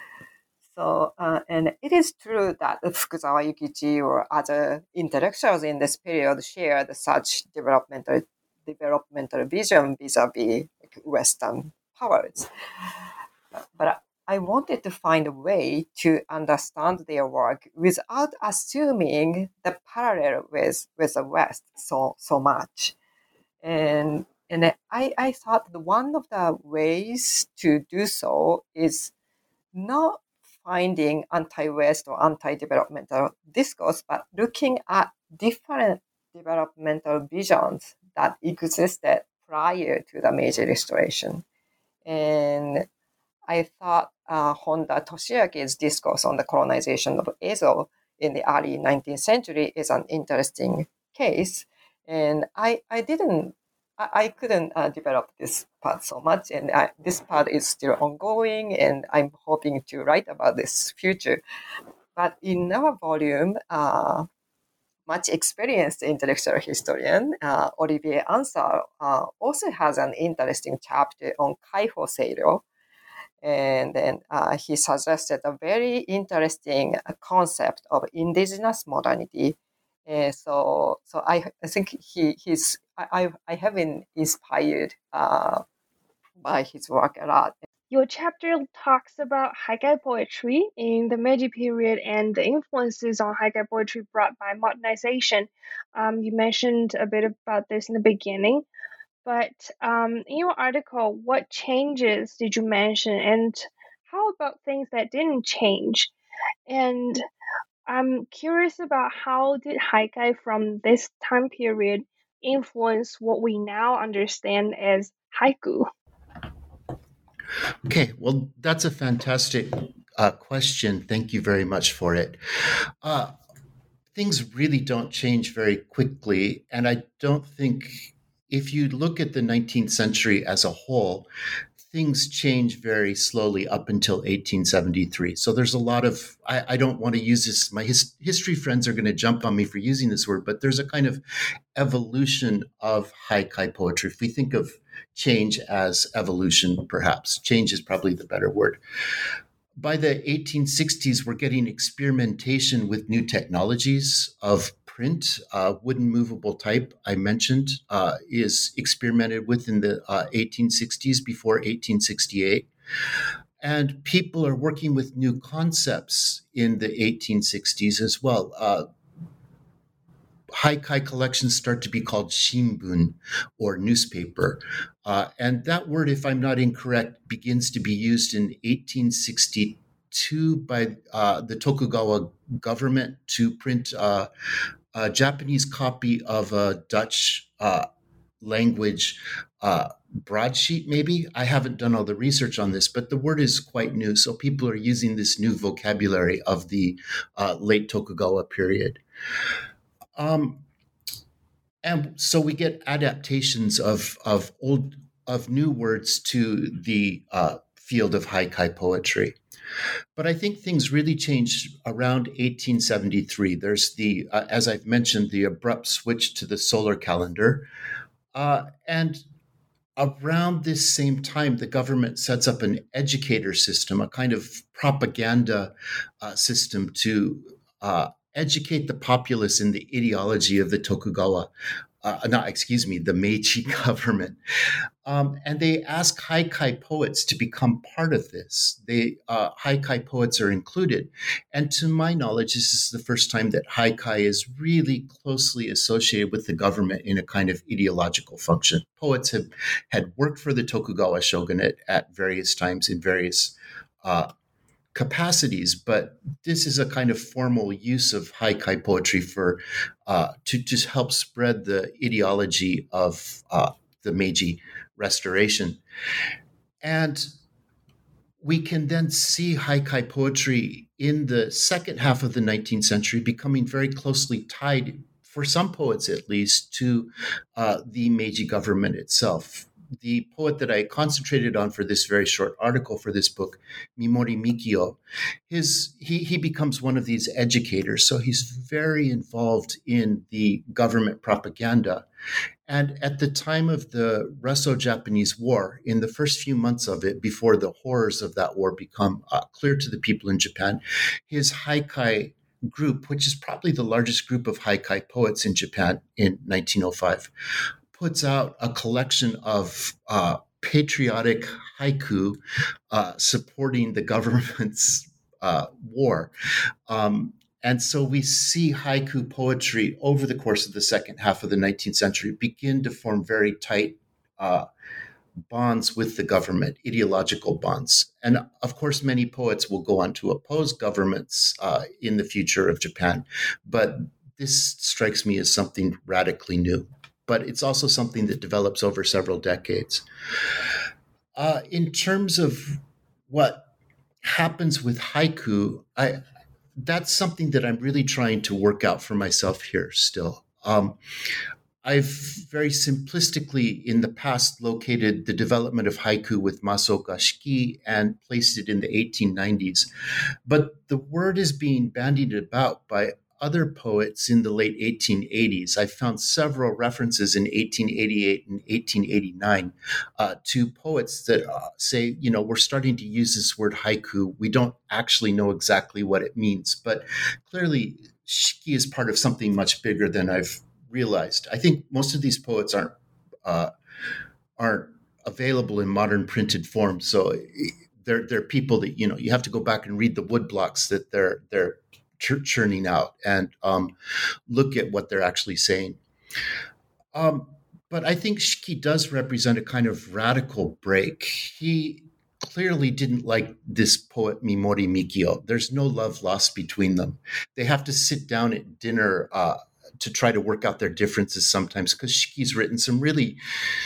So, uh, and it is true that Fukuzawa Yukichi or other intellectuals in this period shared such developmental developmental vision vis-a-vis Western powers. But I wanted to find a way to understand their work without assuming the parallel with, with the West so so much. And and I, I thought that one of the ways to do so is not finding anti-West or anti-developmental discourse, but looking at different developmental visions that existed prior to the Meiji Restoration. And I thought uh, Honda Toshiaki's discourse on the colonization of Ezo in the early nineteenth century is an interesting case. And I, I didn't, I, I couldn't uh, develop this part so much. And I, this part is still ongoing, and I'm hoping to write about this future. But in our volume, uh, much experienced intellectual historian, uh, Olivier Ansar, uh, also has an interesting chapter on Kaiho Seiryo. And then uh, he suggested a very interesting uh, concept of indigenous modernity. Uh, so, so I, I think he he's I I have been inspired uh, by his work a lot. Your chapter talks about Haikai poetry in the Meiji period and the influences on Haikai poetry brought by modernization. Um, you mentioned a bit about this in the beginning, but um, in your article, what changes did you mention, and how about things that didn't change? And I'm curious about how did Haikai from this time period influence what we now understand as haiku? Okay, well, that's a fantastic uh, question. Thank you very much for it. Uh, things really don't change very quickly, and I don't think, if you look at the nineteenth century as a whole, things change very slowly up until eighteen seventy-three. So there's a lot of, I, I don't want to use this, my his, history friends are going to jump on me for using this word, but there's a kind of evolution of Haikai poetry. If we think of change as evolution, perhaps, change is probably the better word. By the eighteen sixties, we're getting experimentation with new technologies of print. Uh, wooden movable type, I mentioned, uh, is experimented with in the uh, eighteen sixties before eighteen sixty-eight. And people are working with new concepts in the eighteen sixties as well. Uh, Haikai collections start to be called shimbun, or newspaper. Uh, and that word, if I'm not incorrect, begins to be used in eighteen sixty-two by uh, the Tokugawa government to print uh, a Japanese copy of a Dutch uh, language uh, broadsheet, maybe. I haven't done all the research on this, but the word is quite new. So people are using this new vocabulary of the uh, late Tokugawa period. Um, and so we get adaptations of of old of new words to the uh, field of Haikai poetry. But I think things really changed around eighteen seventy-three. There's the, uh, as I've mentioned, the abrupt switch to the solar calendar. Uh, and around this same time, the government sets up an educator system, a kind of propaganda uh, system to uh, educate the populace in the ideology of the Tokugawa uh, not, excuse me, the Meiji government. Um, and they ask haikai poets to become part of this. They uh, haikai poets are included. And to my knowledge, this is the first time that haikai is really closely associated with the government in a kind of ideological function. Poets have had worked for the Tokugawa shogunate at various times in various uh, capacities, but this is a kind of formal use of haikai poetry for uh, to just help spread the ideology of uh, the Meiji Restoration. And we can then see haikai poetry in the second half of the nineteenth century becoming very closely tied, for some poets at least, to uh, the Meiji government itself. The poet that I concentrated on for this very short article for this book, Mimori Mikio, his he he becomes one of these educators. So he's very involved in the government propaganda. And at the time of the Russo-Japanese War, in the first few months of it, before the horrors of that war become uh, clear to the people in Japan, his haikai group, which is probably the largest group of haikai poets in Japan in nineteen oh five, puts out a collection of uh, patriotic haiku uh, supporting the government's uh, war. Um, and so we see haiku poetry over the course of the second half of the nineteenth century begin to form very tight uh, bonds with the government, ideological bonds. And of course, many poets will go on to oppose governments uh, in the future of Japan. But this strikes me as something radically new. But it's also something that develops over several decades. Uh, in terms of what happens with haiku, I, that's something that I'm really trying to work out for myself here still. Um, I've very simplistically in the past located the development of haiku with Masaoka Shiki and placed it in the eighteen nineties. But the word is being bandied about by other poets in the late eighteen eighties. I found several references in eighteen eighty-eight and eighteen eighty-nine uh, to poets that uh, say, you know, we're starting to use this word haiku. We don't actually know exactly what it means, but clearly Shiki is part of something much bigger than I've realized. I think most of these poets aren't uh, aren't available in modern printed form, so they're they're people that, you know, you have to go back and read the woodblocks that they're they're churning out and um, look at what they're actually saying. Um, but I think Shiki does represent a kind of radical break. He clearly didn't like this poet Mimori Mikio. There's no love lost between them. They have to sit down at dinner uh, to try to work out their differences sometimes, because Shiki's written some really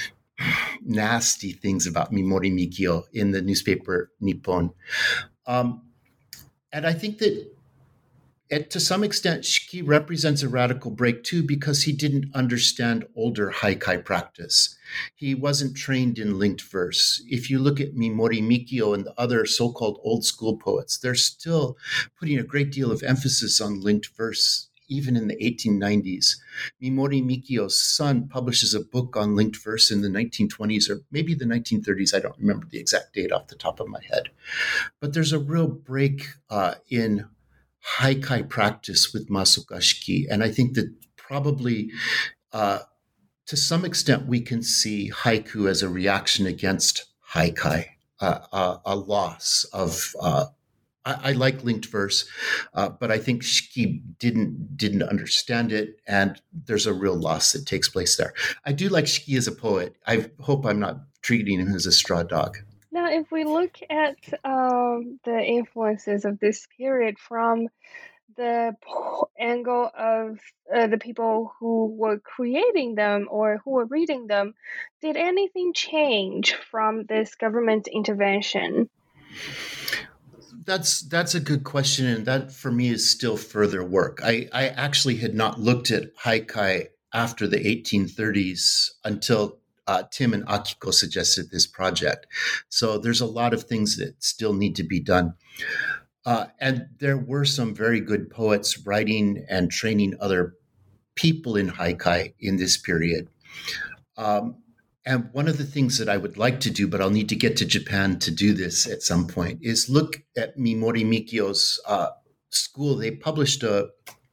nasty things about Mimori Mikio in the newspaper Nippon. Um, and I think that And to some extent, Shiki represents a radical break too, because he didn't understand older haikai practice. He wasn't trained in linked verse. If you look at Mimori Mikio and the other so-called old school poets, they're still putting a great deal of emphasis on linked verse, even in the eighteen nineties. Mimori Mikio's son publishes a book on linked verse in the nineteen twenties or maybe the nineteen thirties. I don't remember the exact date off the top of my head. But there's a real break uh, in haikai practice with Masaoka Shiki. And I think that probably uh, to some extent we can see haiku as a reaction against haikai, uh, uh, a loss of, uh, I, I like linked verse, uh, but I think Shiki didn't, didn't understand it. And there's a real loss that takes place there. I do like Shiki as a poet. I hope I'm not treating him as a straw dog. Now, if we look at um, the influences of this period from the angle of uh, the people who were creating them or who were reading them, did anything change from this government intervention? That's that's a good question, and that for me is still further work. I, I actually had not looked at haikai after the eighteen thirties until Uh, Tim and Akiko suggested this project. So there's a lot of things that still need to be done. Uh, and there were some very good poets writing and training other people in haikai in this period. Um, and one of the things that I would like to do, but I'll need to get to Japan to do this at some point, is look at Mimori Mikio's uh, school. They published a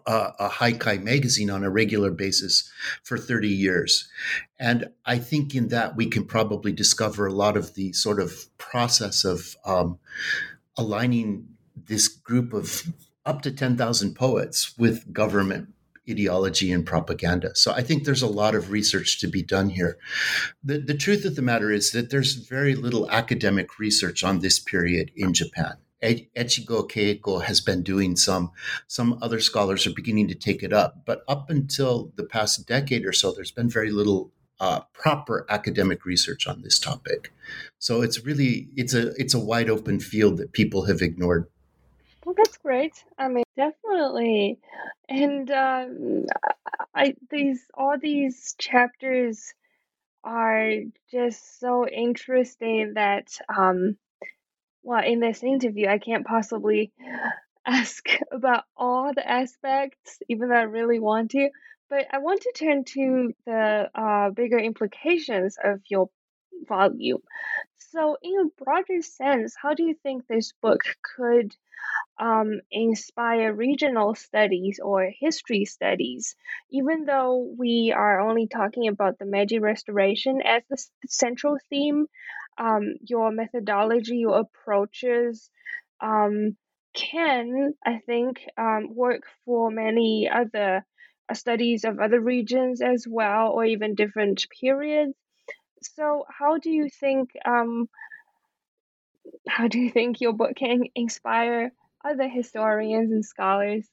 uh, a Haikai magazine on a regular basis for thirty years. And I think in that we can probably discover a lot of the sort of process of um, aligning this group of up to ten thousand poets with government ideology and propaganda. So I think there's a lot of research to be done here. The, the truth of the matter is that there's very little academic research on this period in Japan. Echigo Keiko has been doing some. Some other scholars are beginning to take it up. But up until the past decade or so, there's been very little uh, proper academic research on this topic. So it's really, it's a, it's a wide open field that people have ignored. Well, that's great. I mean, definitely. And um, I these all these chapters are just so interesting that um, well, in this interview, I can't possibly ask about all the aspects, even though I really want to. But I want to turn to the uh, bigger implications of your volume. So, in a broader sense, how do you think this book could um, inspire regional studies or history studies, even though we are only talking about the Meiji Restoration as the s- central theme? Um, your methodology, your approaches um, can, I think, um, work for many other uh, studies of other regions as well, or even different periods. So, how do you think um, how do you think your book can inspire other historians and scholars?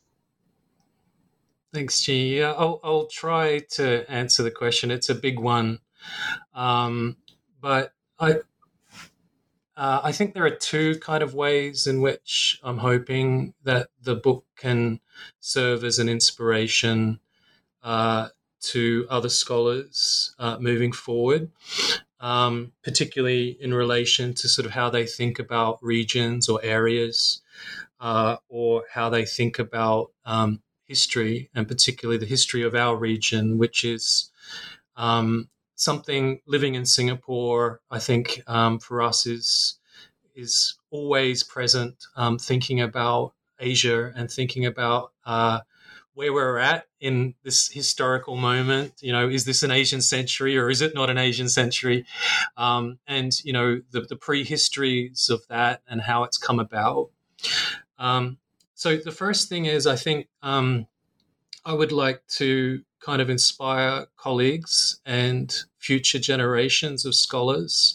Thanks, G. Yeah, I'll, I'll try to answer the question. It's a big one. Um, but I, uh, I think there are two kind of ways in which I'm hoping that the book can serve as an inspiration uh, to other scholars uh, moving forward, um, particularly in relation to sort of how they think about regions or areas, uh, or how they think about um, history, and particularly the history of our region, which is um, something living in Singapore, I think um, for us is is always present, um, thinking about Asia and thinking about uh, where we're at in this historical moment. You know, is this an Asian century or is it not an Asian century? Um, and, you know, the, the prehistories of that and how it's come about. Um, so the first thing is, I think um, I would like to kind of inspire colleagues and future generations of scholars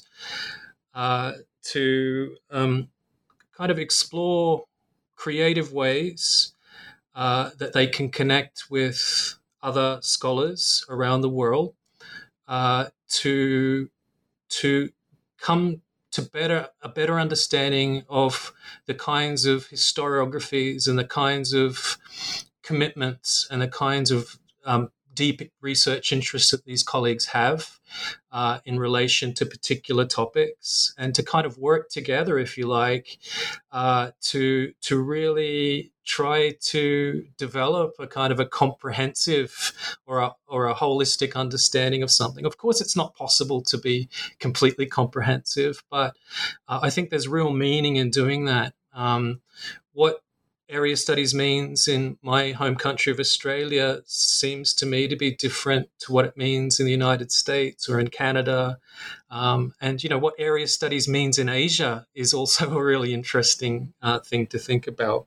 uh, to um, kind of explore creative ways uh, that they can connect with other scholars around the world uh, to to come to better a better understanding of the kinds of historiographies and the kinds of commitments and the kinds of um, deep research interests that these colleagues have uh, in relation to particular topics, and to kind of work together, if you like, uh, to to really try to develop a kind of a comprehensive or a, or a holistic understanding of something. Of course, it's not possible to be completely comprehensive, but uh, I think there's real meaning in doing that. Um, what area studies means in my home country of Australia seems to me to be different to what it means in the United States or in Canada. Um, and, you know, what area studies means in Asia is also a really interesting uh, thing to think about.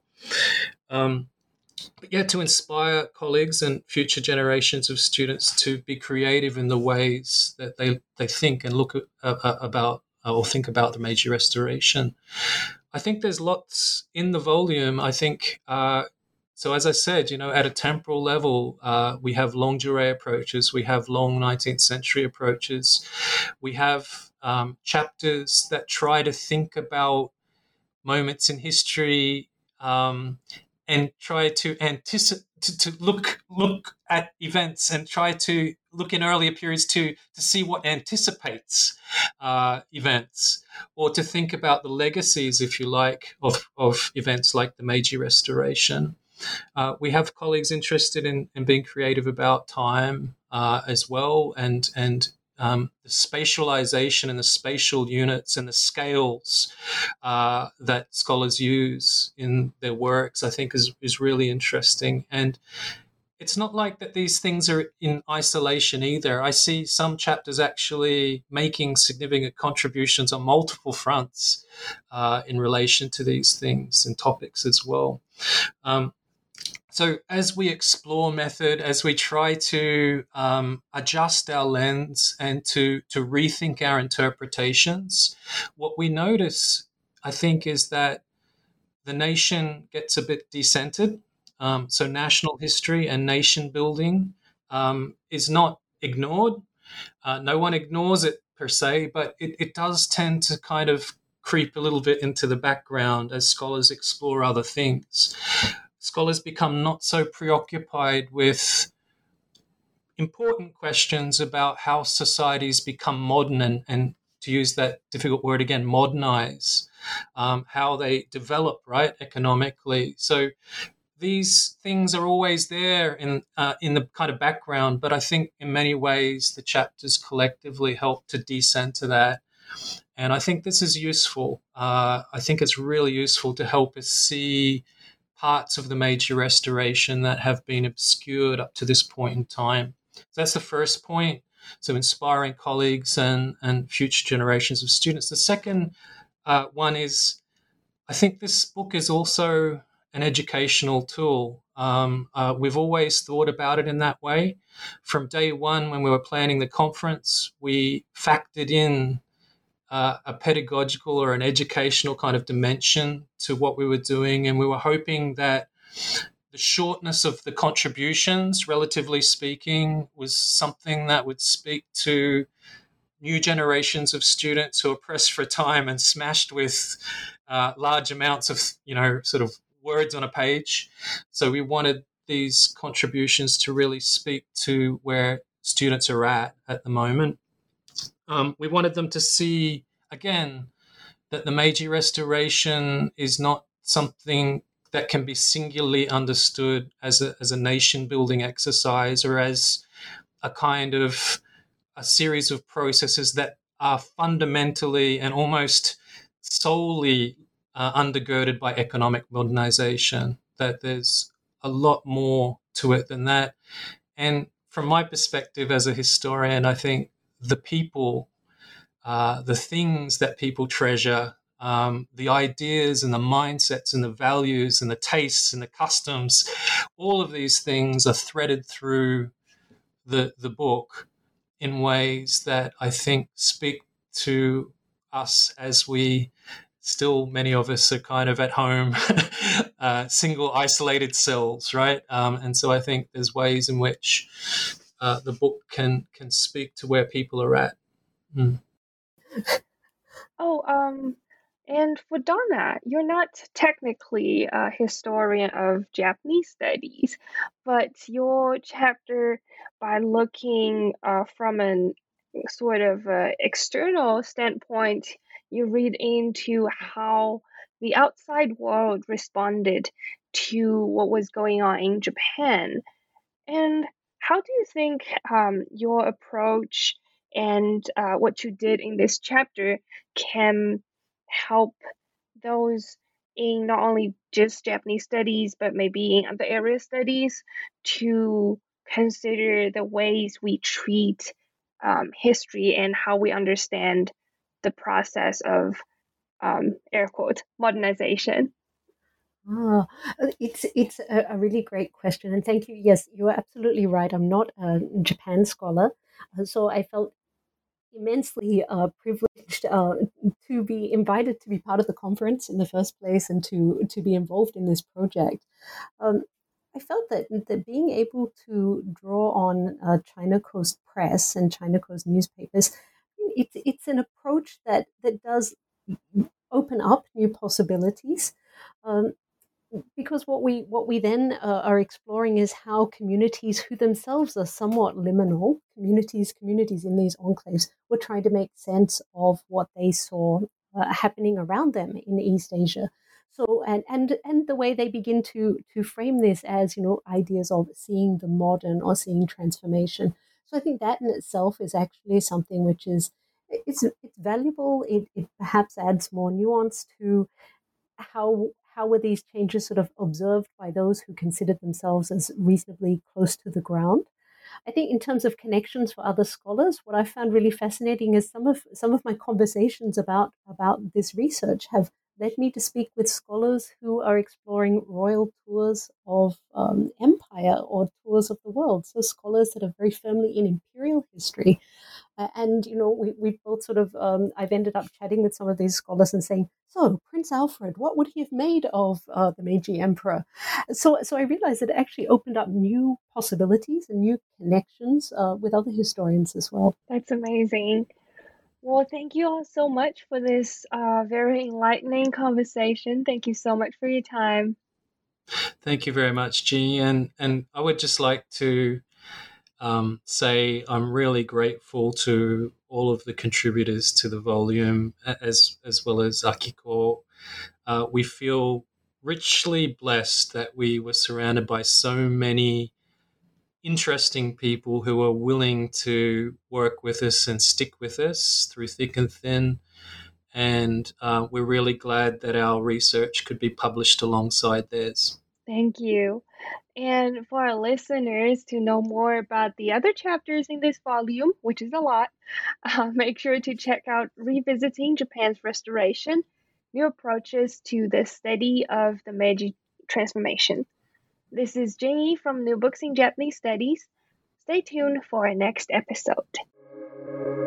Um, but yeah, to inspire colleagues and future generations of students to be creative in the ways that they, they think and look at, uh, about uh, or think about the Meiji Restoration. I think there's lots in the volume. I think, uh, so as I said, you know, at a temporal level, uh, we have longue durée approaches, we have long nineteenth century approaches, we have um, chapters that try to think about moments in history um, and try to anticipate, to, to look look at events and try to look in earlier periods to to see what anticipates uh, events, or to think about the legacies, if you like, of, of events like the Meiji Restoration. Uh, we have colleagues interested in, in being creative about time uh, as well, and and um, the spatialization and the spatial units and the scales uh, that scholars use in their works, I think is, is really interesting. And it's not like that these things are in isolation either. I see some chapters actually making significant contributions on multiple fronts uh, in relation to these things and topics as well. Um, so as we explore method, as we try to um, adjust our lens and to, to rethink our interpretations, what we notice, I think, is that the nation gets a bit decentered. Um, so national history and nation building um, is not ignored. Uh, no one ignores it per se, but it, it does tend to kind of creep a little bit into the background as scholars explore other things. Scholars become not so preoccupied with important questions about how societies become modern and, and to use that difficult word again, modernize, um, how they develop, right, economically. So these things are always there in uh, in the kind of background, but I think in many ways the chapters collectively help to decenter that. And I think this is useful. Uh, I think it's really useful to help us see parts of the Meiji Restoration that have been obscured up to this point in time. So that's the first point. So inspiring colleagues and, and future generations of students. The second uh, one is, I think this book is also an educational tool. Um, uh, we've always thought about it in that way. From day one, when we were planning the conference, we factored in uh, a pedagogical or an educational kind of dimension to what we were doing, and we were hoping that the shortness of the contributions, relatively speaking, was something that would speak to new generations of students who are pressed for time and smashed with uh, large amounts of, you know, sort of words on a page. So we wanted these contributions to really speak to where students are at at the moment. Um, we wanted them to see, again, that the Meiji Restoration is not something that can be singularly understood as a, as a nation-building exercise or as a kind of a series of processes that are fundamentally and almost solely uh, undergirded by economic modernization, that there's a lot more to it than that. And from my perspective as a historian, I think the people, uh, the things that people treasure, um, the ideas and the mindsets and the values and the tastes and the customs, all of these things are threaded through the the book in ways that I think speak to us as we still, many of us are kind of at home, uh, single isolated cells, right? Um, and so I think there's ways in which uh, the book can can speak to where people are at. Mm. Oh, um, and for Donna, you're not technically a historian of Japanese studies, but your chapter, by looking uh, from an sort of uh, external standpoint, you read into how the outside world responded to what was going on in Japan. And how do you think um, your approach and uh, what you did in this chapter can help those in not only just Japanese studies, but maybe in other area studies to consider the ways we treat um, history and how we understand the process of um, air quote modernization? Ah, it's it's a, a really great question, and thank you. Yes, you are absolutely right. I'm not a Japan scholar, uh, so I felt immensely uh, privileged uh, to be invited to be part of the conference in the first place and to to be involved in this project. Um, I felt that that being able to draw on uh, China Coast Press and China Coast newspapers, it's it's an approach that that does open up new possibilities. Um, Because what we what we then uh, are exploring is how communities who themselves are somewhat liminal, communities communities in these enclaves, were trying to make sense of what they saw uh, happening around them in East Asia. So and and and the way they begin to to frame this as, you know, ideas of seeing the modern or seeing transformation. So I think that in itself is actually something which is it's it's valuable. It, it perhaps adds more nuance to how how were these changes sort of observed by those who considered themselves as reasonably close to the ground. I think in terms of connections for other scholars, what I found really fascinating is some of some of my conversations about about this research have led me to speak with scholars who are exploring royal tours of um, empire or tours of the world. So scholars that are very firmly in imperial history. Uh, and, you know, we, we've both sort of, um, I've ended up chatting with some of these scholars and saying, so Prince Alfred, what would he have made of uh, the Meiji Emperor? So, so I realized that it actually opened up new possibilities and new connections uh, with other historians as well. That's amazing. Well, thank you all so much for this uh, very enlightening conversation. Thank you so much for your time. Thank you very much, Jeannie. And, and I would just like to um, say I'm really grateful to all of the contributors to the volume, as, as well as Akiko. Uh, we feel richly blessed that we were surrounded by so many interesting people who are willing to work with us and stick with us through thick and thin. And uh, we're really glad that our research could be published alongside theirs. Thank you. And for our listeners to know more about the other chapters in this volume, which is a lot, uh, make sure to check out Revisiting Japan's Restoration, New Approaches to the Study of the Meiji Transformation. This is Jingy from New Books in Japanese Studies. Stay tuned for our next episode.